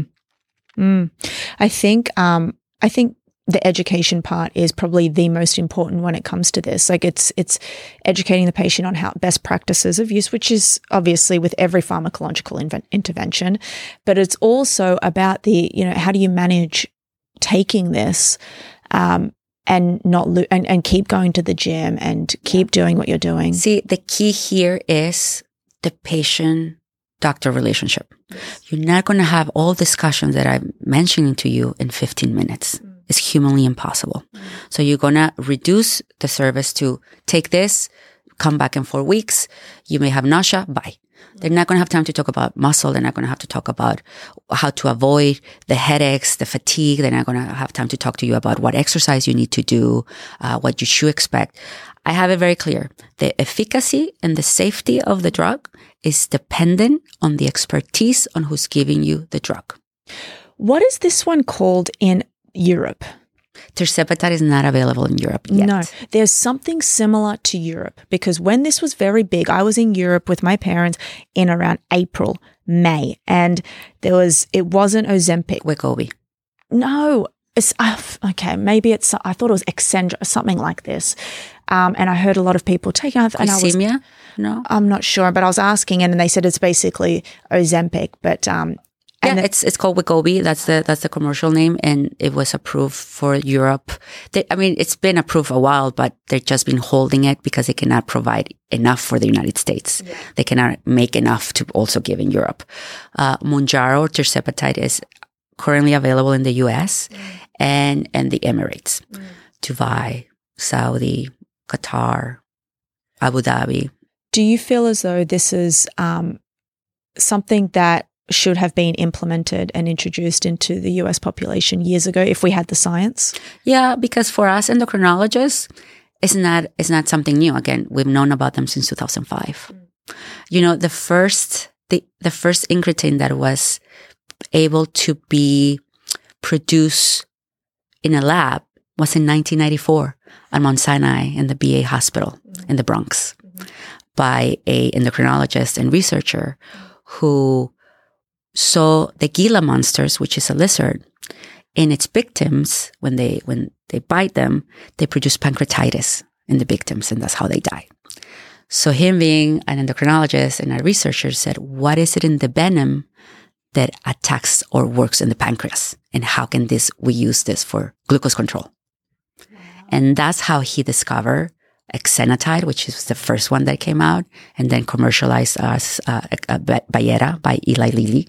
I think the education part is probably the most important when it comes to this. Like it's educating the patient on how best practices of use, which is obviously with every pharmacological intervention, but it's also about how do you manage taking this, and not and keep going to the gym and keep doing what you're doing. See, the key here is the patient-doctor relationship. You're not going to have all discussions that I'm mentioning to you in 15 minutes. It's humanly impossible. So you're going to reduce the service to take this, come back in 4 weeks. You may have nausea, bye. They're not going to have time to talk about muscle. They're not going to have to talk about how to avoid the headaches, the fatigue. They're not going to have time to talk to you about what exercise you need to do, what you should expect. I have it very clear. The efficacy and the safety of the drug is dependent on the expertise on who's giving you the drug. What is this one called in Europe? Tirzepatide is not available in Europe yet. No, there's something similar to Europe because when this was very big, I was in Europe with my parents in around April, May, and it wasn't Ozempic. Wegovy. No, it's, okay, maybe I thought it was Exendra, something like this. And I heard a lot of people take it. Glycemia? No? I'm not sure, but I was asking and they said it's basically Ozempic, but it's called Wegovy. That's the commercial name, and it was approved for Europe. It's been approved a while, but they've just been holding it because they cannot provide enough for the United States. Yeah. They cannot make enough to also give in Europe. Mounjaro, tirzepatide, is currently available in the U.S. and the Emirates, Dubai, Saudi, Qatar, Abu Dhabi. Do you feel as though this is something that should have been implemented and introduced into the US population years ago if we had the science? Yeah, because for us endocrinologists, it's not something new. Again, we've known about them since 2005. You know, the first incretin that was able to be produced in a lab was in 1994 at Mount Sinai in the BA hospital in the Bronx by a endocrinologist and researcher who saw the Gila monsters, which is a lizard, in its victims. When they bite them, they produce pancreatitis in the victims, and that's how they die. So him being an endocrinologist and a researcher said, what is it in the venom that attacks or works in the pancreas? And how can we use this for glucose control? Wow. And that's how he discovered exenatide, which is the first one that came out, and then commercialized as Byetta by Eli Lilly.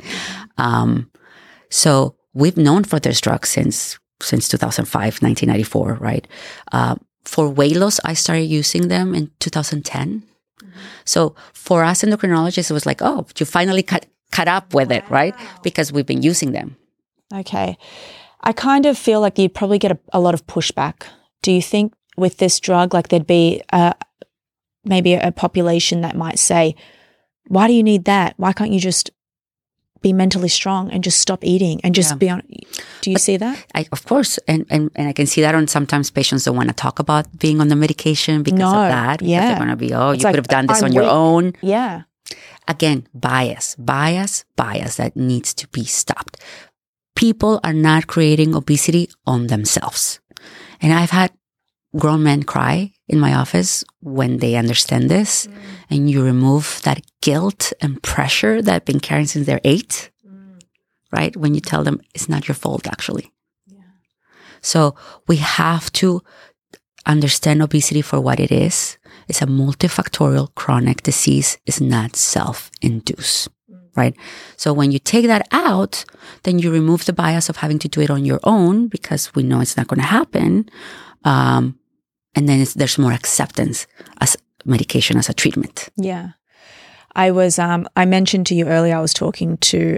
So we've known for this drug since 2005, 1994, right? For weight loss, I started using them in 2010. So for us endocrinologists, it was like, oh, you finally cut up with it, right? Because we've been using them. Okay. I kind of feel like you'd probably get a lot of pushback. Do you think with this drug, like there'd be maybe a population that might say, why do you need that? Why can't you just be mentally strong and just stop eating and just be on? Do you see that? Of course. And I can see that on sometimes patients don't want to talk about being on the medication because of that. Because they're going to be, you could have done this on your own. Yeah. Again, bias that needs to be stopped. People are not creating obesity on themselves. And I've had grown men cry in my office when they understand this, and you remove that guilt and pressure that they've been carrying since they're 8, right? When you tell them it's not your fault, actually. Yeah. So we have to understand obesity for what it is. It's a multifactorial chronic disease. It's not self-induced, right? So when you take that out, then you remove the bias of having to do it on your own because we know it's not going to happen. And then there's more acceptance as medication as a treatment. Yeah. I mentioned to you earlier, I was talking to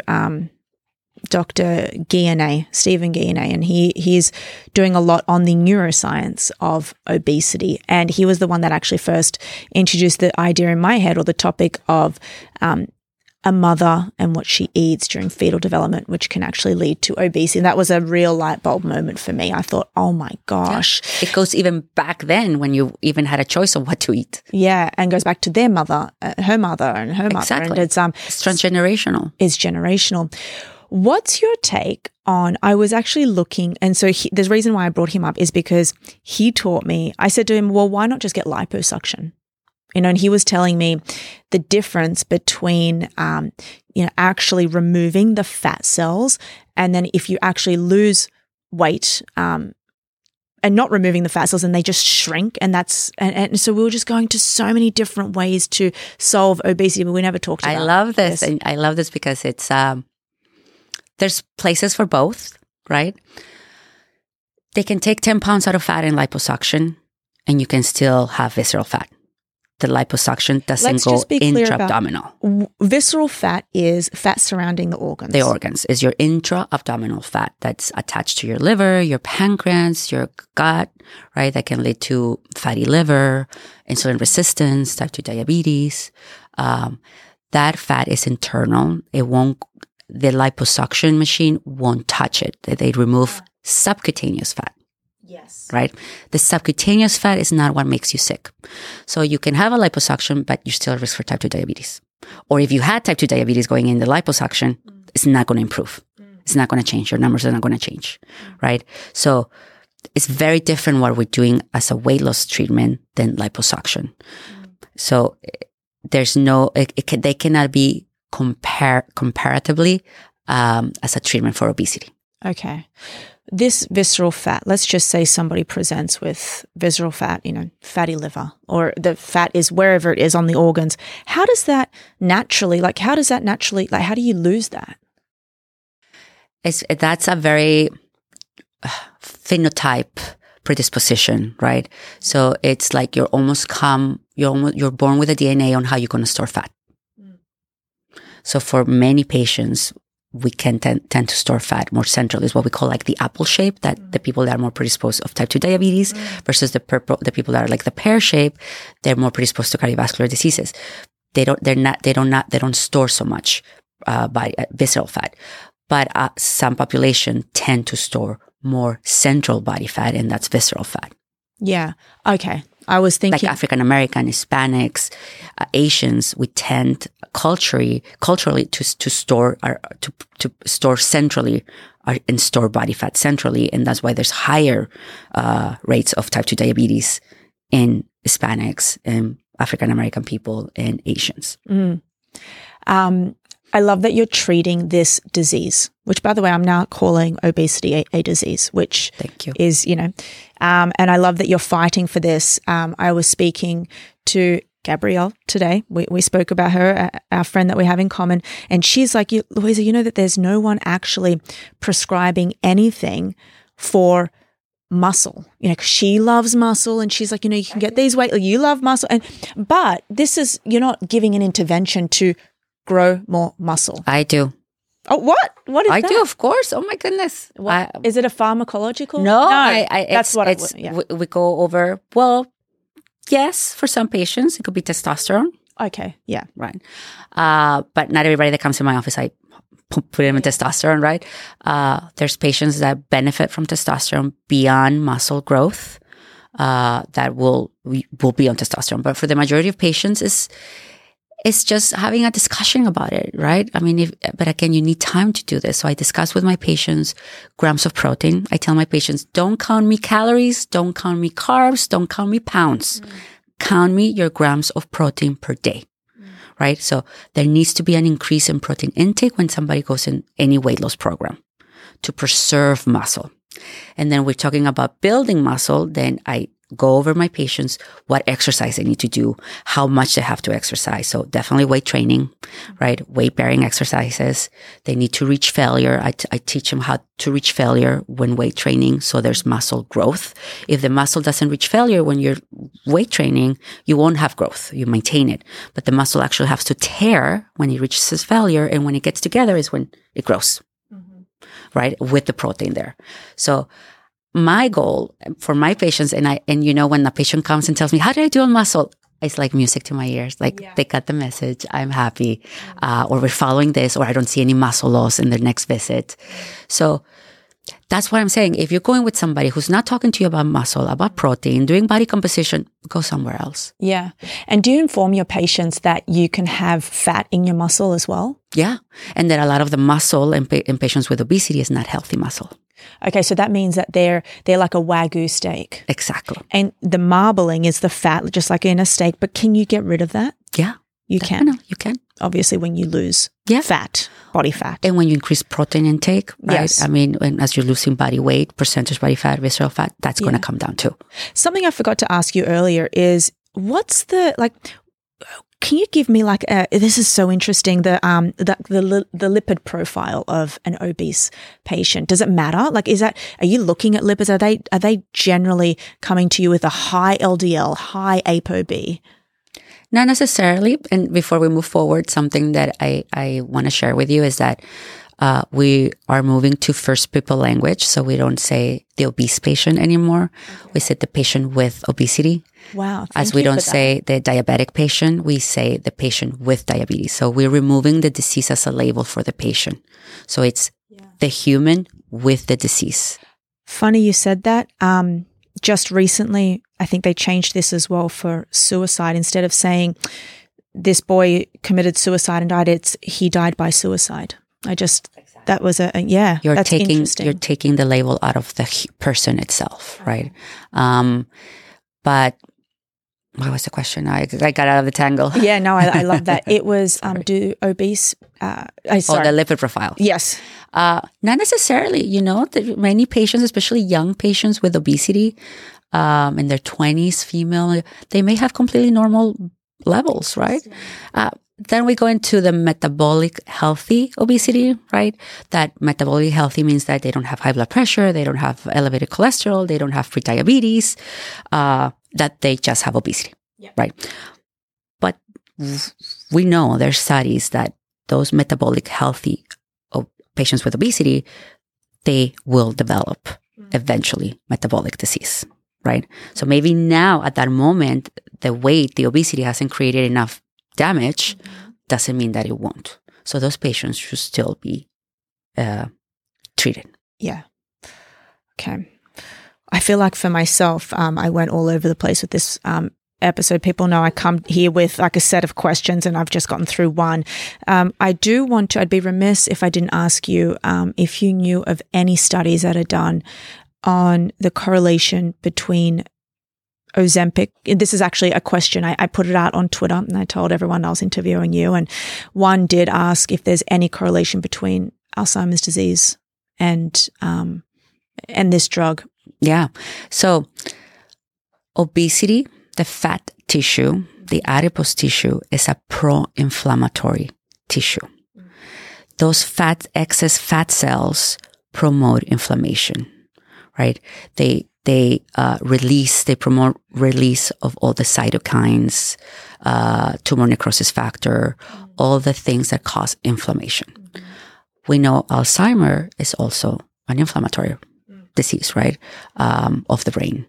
Dr. Guillenet, Stephen Guillenet, and he's doing a lot on the neuroscience of obesity. And he was the one that actually first introduced the idea in my head, or the topic of a mother and what she eats during fetal development, which can actually lead to obesity. And that was a real light bulb moment for me. I thought, oh my gosh. Yeah. It goes even back then when you even had a choice of what to eat. Yeah. And goes back to their mother, her mother and her mother. Exactly. And it's transgenerational. It's generational. What's your take on, I was actually looking, and so the reason why I brought him up is because he taught me, I said to him, well, why not just get liposuction? And he was telling me the difference between, actually removing the fat cells, and then if you actually lose weight, and not removing the fat cells, and they just shrink, and so we were just going to so many different ways to solve obesity, but we never talked about. I love this, and I love this because it's there's places for both, right? They can take 10 pounds out of fat in liposuction, and you can still have visceral fat. the liposuction doesn't Let's go just be clear intra-abdominal. Visceral fat is fat surrounding the organs. The organs is your intra-abdominal fat that's attached to your liver, your pancreas, your gut, right? That can lead to fatty liver, insulin resistance, type 2 diabetes. That fat is internal. The liposuction machine won't touch it. They remove subcutaneous fat. Yes. Right? The subcutaneous fat is not what makes you sick. So you can have a liposuction, but you're still at risk for type 2 diabetes. Or if you had type 2 diabetes going in the liposuction, it's not going to improve. It's not going to change. Your numbers are not going to change. Right? So it's very different what we're doing as a weight loss treatment than liposuction. So there's they cannot be comparatively as a treatment for obesity. Okay. This visceral fat, let's just say somebody presents with visceral fat, fatty liver, or the fat is wherever it is on the organs. How do you lose that? That's a very phenotype predisposition, right? So it's like you're born with a DNA on how you're going to store fat. So for many patients, we can tend to store fat more centrally. Is what we call like the apple shape, that the people that are more predisposed of type 2 diabetes versus the people that are like the pear shape, they're more predisposed to cardiovascular diseases. They don't store so much visceral fat, but some population tend to store more central body fat, and that's visceral fat. Yeah. Okay. I was thinking like African American, Hispanics, Asians, we tend culturally to store centrally and store body fat centrally, and that's why there's higher rates of type 2 diabetes in Hispanics and African American people and Asians. I love that you're treating this disease, which, by the way, I'm now calling obesity a disease, which Thank you. is, and I love that you're fighting for this. I was speaking to Gabrielle today. We spoke about her, our friend that we have in common, and she's like, Louisa, that there's no one actually prescribing anything for muscle, 'cause she loves muscle, and she's like, you can get these weight, you love muscle, but this is, you're not giving an intervention to grow more muscle. I do. Oh, what? What is that? I do, of course. Oh my goodness. Is it a pharmacological? No, that's what we go over. Well, yes, for some patients, it could be testosterone. Okay. Yeah. Right. But not everybody that comes to my office, I put them in testosterone, right? There's patients that benefit from testosterone beyond muscle growth, that will be on testosterone. But for the majority of patients, it's just having a discussion about it, right? I mean, but again, you need time to do this. So I discuss with my patients grams of protein. I tell my patients, don't count me calories, don't count me carbs, don't count me pounds. Count me your grams of protein per day, right? So there needs to be an increase in protein intake when somebody goes in any weight loss program to preserve muscle. And then we're talking about building muscle. Then I go over my patients, what exercise they need to do, how much they have to exercise. So definitely weight training, right? Weight bearing exercises. They need to reach failure. I teach them how to reach failure when weight training. So there's muscle growth. If the muscle doesn't reach failure when you're weight training, you won't have growth. You maintain it. But the muscle actually has to tear when it reaches failure. And when it gets together is when it grows, right? With the protein there. So my goal for my patients, and when the patient comes and tells me, how did I do on muscle? It's like music to my ears. Like they got the message. I'm happy. Or we're following this, or I don't see any muscle loss in their next visit. So that's what I'm saying. If you're going with somebody who's not talking to you about muscle, about protein, doing body composition, go somewhere else. Yeah. And do you inform your patients that you can have fat in your muscle as well? Yeah. And that a lot of the muscle in patients with obesity is not healthy muscle. Okay, so that means that they're like a Wagyu steak. Exactly. And the marbling is the fat, just like in a steak. But can you get rid of that? Yeah. You can? You can. Obviously, when you lose fat, body fat. And when you increase protein intake, right? Yes. I mean, as you're losing body weight, percentage body fat, visceral fat, that's going to come down too. Something I forgot to ask you earlier is, what's can you give me this is so interesting, the lipid profile of an obese patient. Does it matter? Are you looking at lipids? Are they generally coming to you with a high LDL, high ApoB? Not necessarily. And before we move forward, something that I want to share with you is that we are moving to first people language. So we don't say the obese patient anymore. Okay. We say the patient with obesity. Wow. As we don't say the diabetic patient, we say the patient with diabetes. So we're removing the disease as a label for the patient. So it's the human with the disease. Funny you said that. Just recently, I think they changed this as well for suicide. Instead of saying this boy committed suicide and died, it's he died by suicide. That was that's interesting. You're taking the label out of the person itself, right? But what was the question? I got out of the tangle. Yeah, no, I love that. It was, do obese, the lipid profile. Yes. Not necessarily, many patients, especially young patients with obesity, in their 20s, female, they may have completely normal levels, right? Then we go into the metabolic healthy obesity, right? That metabolic healthy means that they don't have high blood pressure, they don't have elevated cholesterol, they don't have prediabetes, that they just have obesity, right? But we know there's studies that those metabolic healthy patients with obesity, they will develop eventually metabolic disease, right? So maybe now at that moment, the weight, the obesity hasn't created enough damage, doesn't mean that it won't. So those patients should still be treated. Yeah. Okay. I feel like for myself, I went all over the place with this episode. People know I come here with like a set of questions and I've just gotten through one. I'd be remiss if I didn't ask you if you knew of any studies that are done on the correlation between Ozempic. This is actually a question. I put it out on Twitter and I told everyone I was interviewing you. And one did ask if there's any correlation between Alzheimer's disease and this drug. Yeah. So obesity, the fat tissue, the adipose tissue is a pro-inflammatory tissue. Those excess fat cells promote inflammation, right? They promote release of all the cytokines, tumor necrosis factor, all the things that cause inflammation. We know Alzheimer is also an inflammatory disease, right? Of the brain.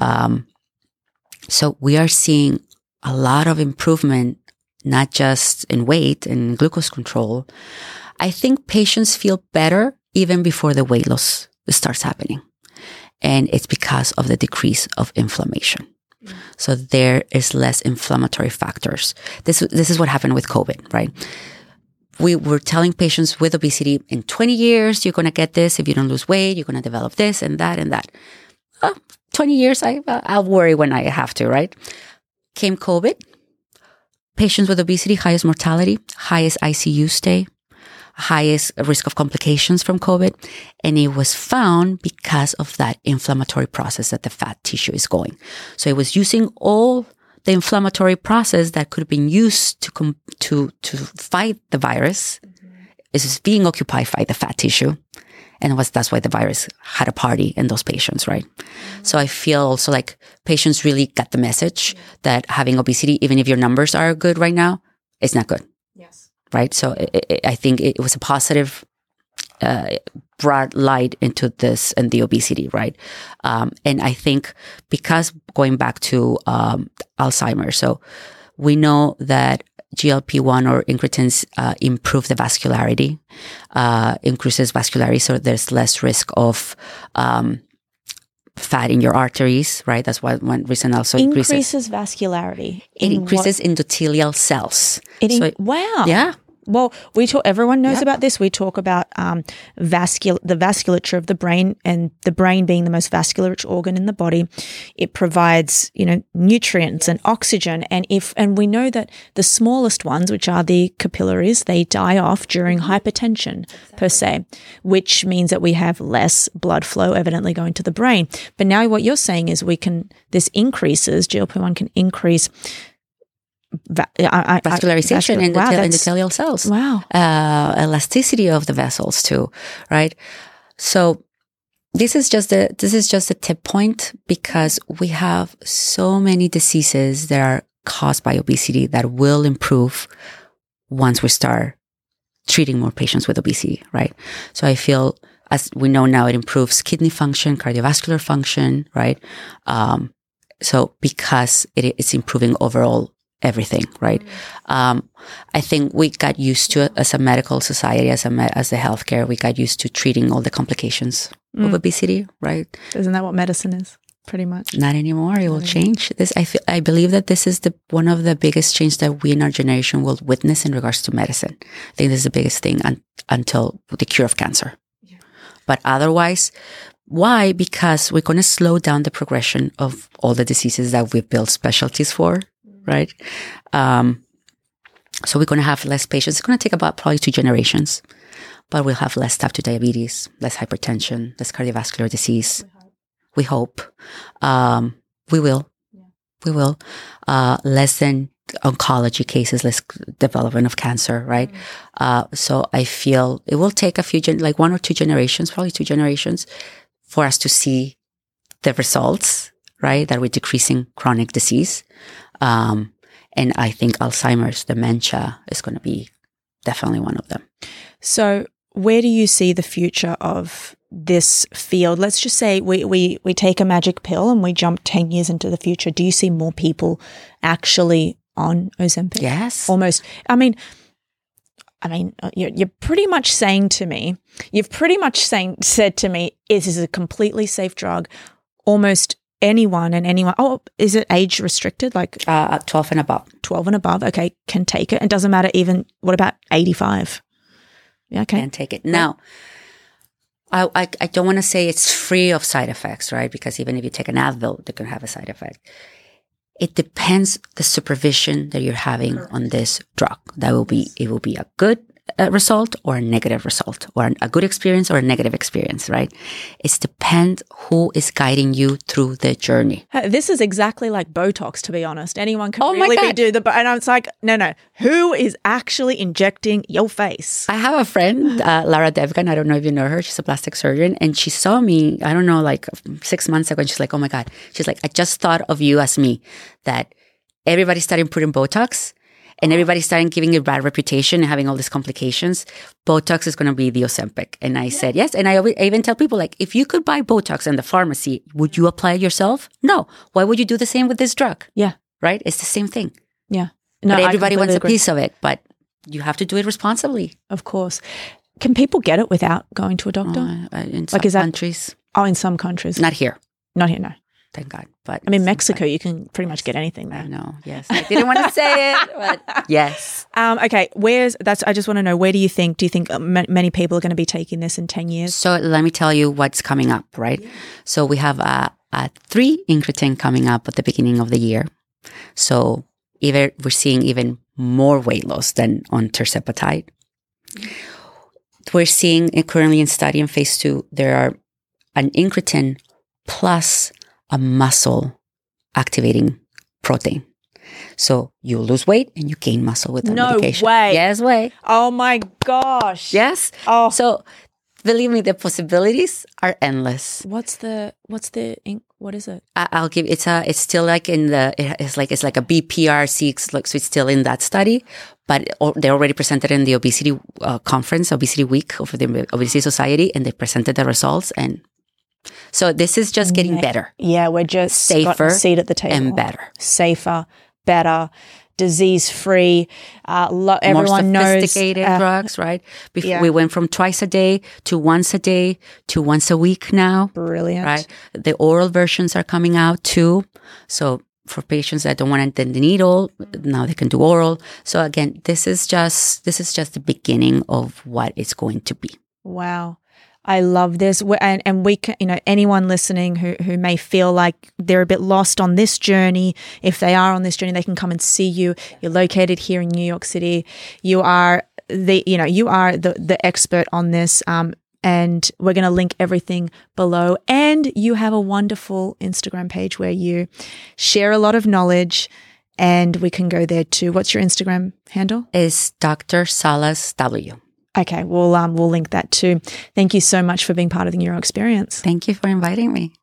So we are seeing a lot of improvement, not just in weight and glucose control. I think patients feel better even before the weight loss starts happening. And it's because of the decrease of inflammation. So there is less inflammatory factors. This is what happened with COVID, right? We were telling patients with obesity, in 20 years, you're going to get this. If you don't lose weight, you're going to develop this and that and that. 20 years, I'll worry when I have to, right? Came COVID. Patients with obesity, highest mortality, highest ICU stay, highest risk of complications from COVID. And it was found because of that inflammatory process that the fat tissue is going. So it was using all the inflammatory process that could have been used to fight the virus is being occupied by the fat tissue. And that's why the virus had a party in those patients, right? So I feel also like patients really got the message that having obesity, even if your numbers are good right now, it's not good. Yes. Right? So I think it was a positive, brought light into this and the obesity, right? And I think because going back to Alzheimer's, so we know that GLP-1 or incretins improve the vascularity, increases vascularity, so there's less risk of fat in your arteries, right? That's one reason also increases vascularity. It increases endothelial cells. Wow. Yeah. Well, everyone knows about this. We talk about the vasculature of the brain, and the brain being the most vascular rich organ in the body. It provides, nutrients and oxygen. And we know that the smallest ones, which are the capillaries, they die off during hypertension per se, which means that we have less blood flow evidently going to the brain. But now what you're saying is GLP-1 can increase vascularization in the endothelial cells. Wow. Elasticity of the vessels too, right? So this is just a tip point, because we have so many diseases that are caused by obesity that will improve once we start treating more patients with obesity, right? So I feel, as we know now, it improves kidney function, cardiovascular function, right? So because it's improving overall everything, right? I think we got used to it as a medical society, as the healthcare, we got used to treating all the complications of obesity, right? Isn't that what medicine is? Pretty much. Not anymore. It will change. I believe that this is one of the biggest change that we in our generation will witness in regards to medicine. I think this is the biggest thing until the cure of cancer. Yeah. But otherwise, why? Because we're going to slow down the progression of all the diseases that we've built specialties for, right? So we're going to have less patients. It's going to take about probably 2 generations, but we'll have less type 2 diabetes, less hypertension, less cardiovascular disease. We hope. We will. Yeah. We will. Less than oncology cases, less development of cancer, right? So I feel it will take a few, like 1 or 2 generations, probably 2 generations, for us to see the results, right? That we're decreasing chronic disease. And I think Alzheimer's, dementia is going to be definitely one of them. So where do you see the future of this field? Let's just say we take a magic pill and we jump 10 years into the future. Do you see more people actually on Ozempic? Yes. Almost. I mean, you're pretty much saying to me, said to me, this is a completely safe drug. Almost anyone. Oh, is it age restricted? Like 12 and above. 12 and above. Okay. Can take it. It doesn't matter even, what about 85? Yeah. Okay. Can take it. Now, I don't want to say it's free of side effects, right? Because even if you take an Advil, they can have a side effect. It depends the supervision that you're having on this drug. It will be a good result or a negative result, or a good experience or a negative experience, right? It depends who is guiding you through the journey. This is exactly like Botox, to be honest. anyone can do the, and it's like, no, who is actually injecting your face? I have a friend, Lara Devgan. I don't know if you know her. She's a plastic surgeon, and she saw me, I don't know, like 6 months ago, and she's like, oh my God. She's like, I just thought of you as me, that everybody started putting Botox, and everybody's starting giving it bad reputation and having all these complications. Botox is going to be the Ozempic. And I said, yes. And I even tell people, like, if you could buy Botox in the pharmacy, would you apply it yourself? No. Why would you do the same with this drug? Yeah. Right? It's the same thing. Yeah. No, but everybody wants a piece of it, but you have to do it responsibly. Of course. Can people get it without going to a doctor? In some countries. Oh, in some countries. Not here. Not here, no. Thank God. But I mean, Mexico, you can pretty much get anything there. I know. Yes. I didn't want to say it, but yes. Okay. I just want to know, where do you think many people are going to be taking this in 10 years? So let me tell you what's coming up, right? Yeah. So we have a 3 incretin coming up at the beginning of the year. So we're seeing even more weight loss than on tirzepatide. We're seeing currently in study in phase 2, there are an incretin plus a muscle activating protein. So you lose weight and you gain muscle with that medication. No way. Yes, way. Oh my gosh. Yes. Oh. So believe me, the possibilities are endless. What is it? I'll give it's still like it's like a BPRC, so it's still in that study, but they already presented in the obesity conference, Obesity Week of the Obesity Society, and they presented the results. And so this is just getting better. Yeah, we're just safer, got a seat at the table. And better. Safer, better, disease-free. Everyone knows. More sophisticated drugs, right? We went from twice a day to once a day to once a week now. Brilliant. Right? The oral versions are coming out too. So for patients that don't want the needle, now they can do oral. So again, this is just the beginning of what it's going to be. Wow. I love this. And we can, anyone listening who may feel like they're a bit lost on this journey, if they are on this journey, they can come and see you. You're located here in New York City. You are the expert on this. And we're going to link everything below. And you have a wonderful Instagram page where you share a lot of knowledge, and we can go there too. What's your Instagram handle? Is Dr. Salas W. Okay, we'll link that too. Thank you so much for being part of the Neuro Experience. Thank you for inviting me.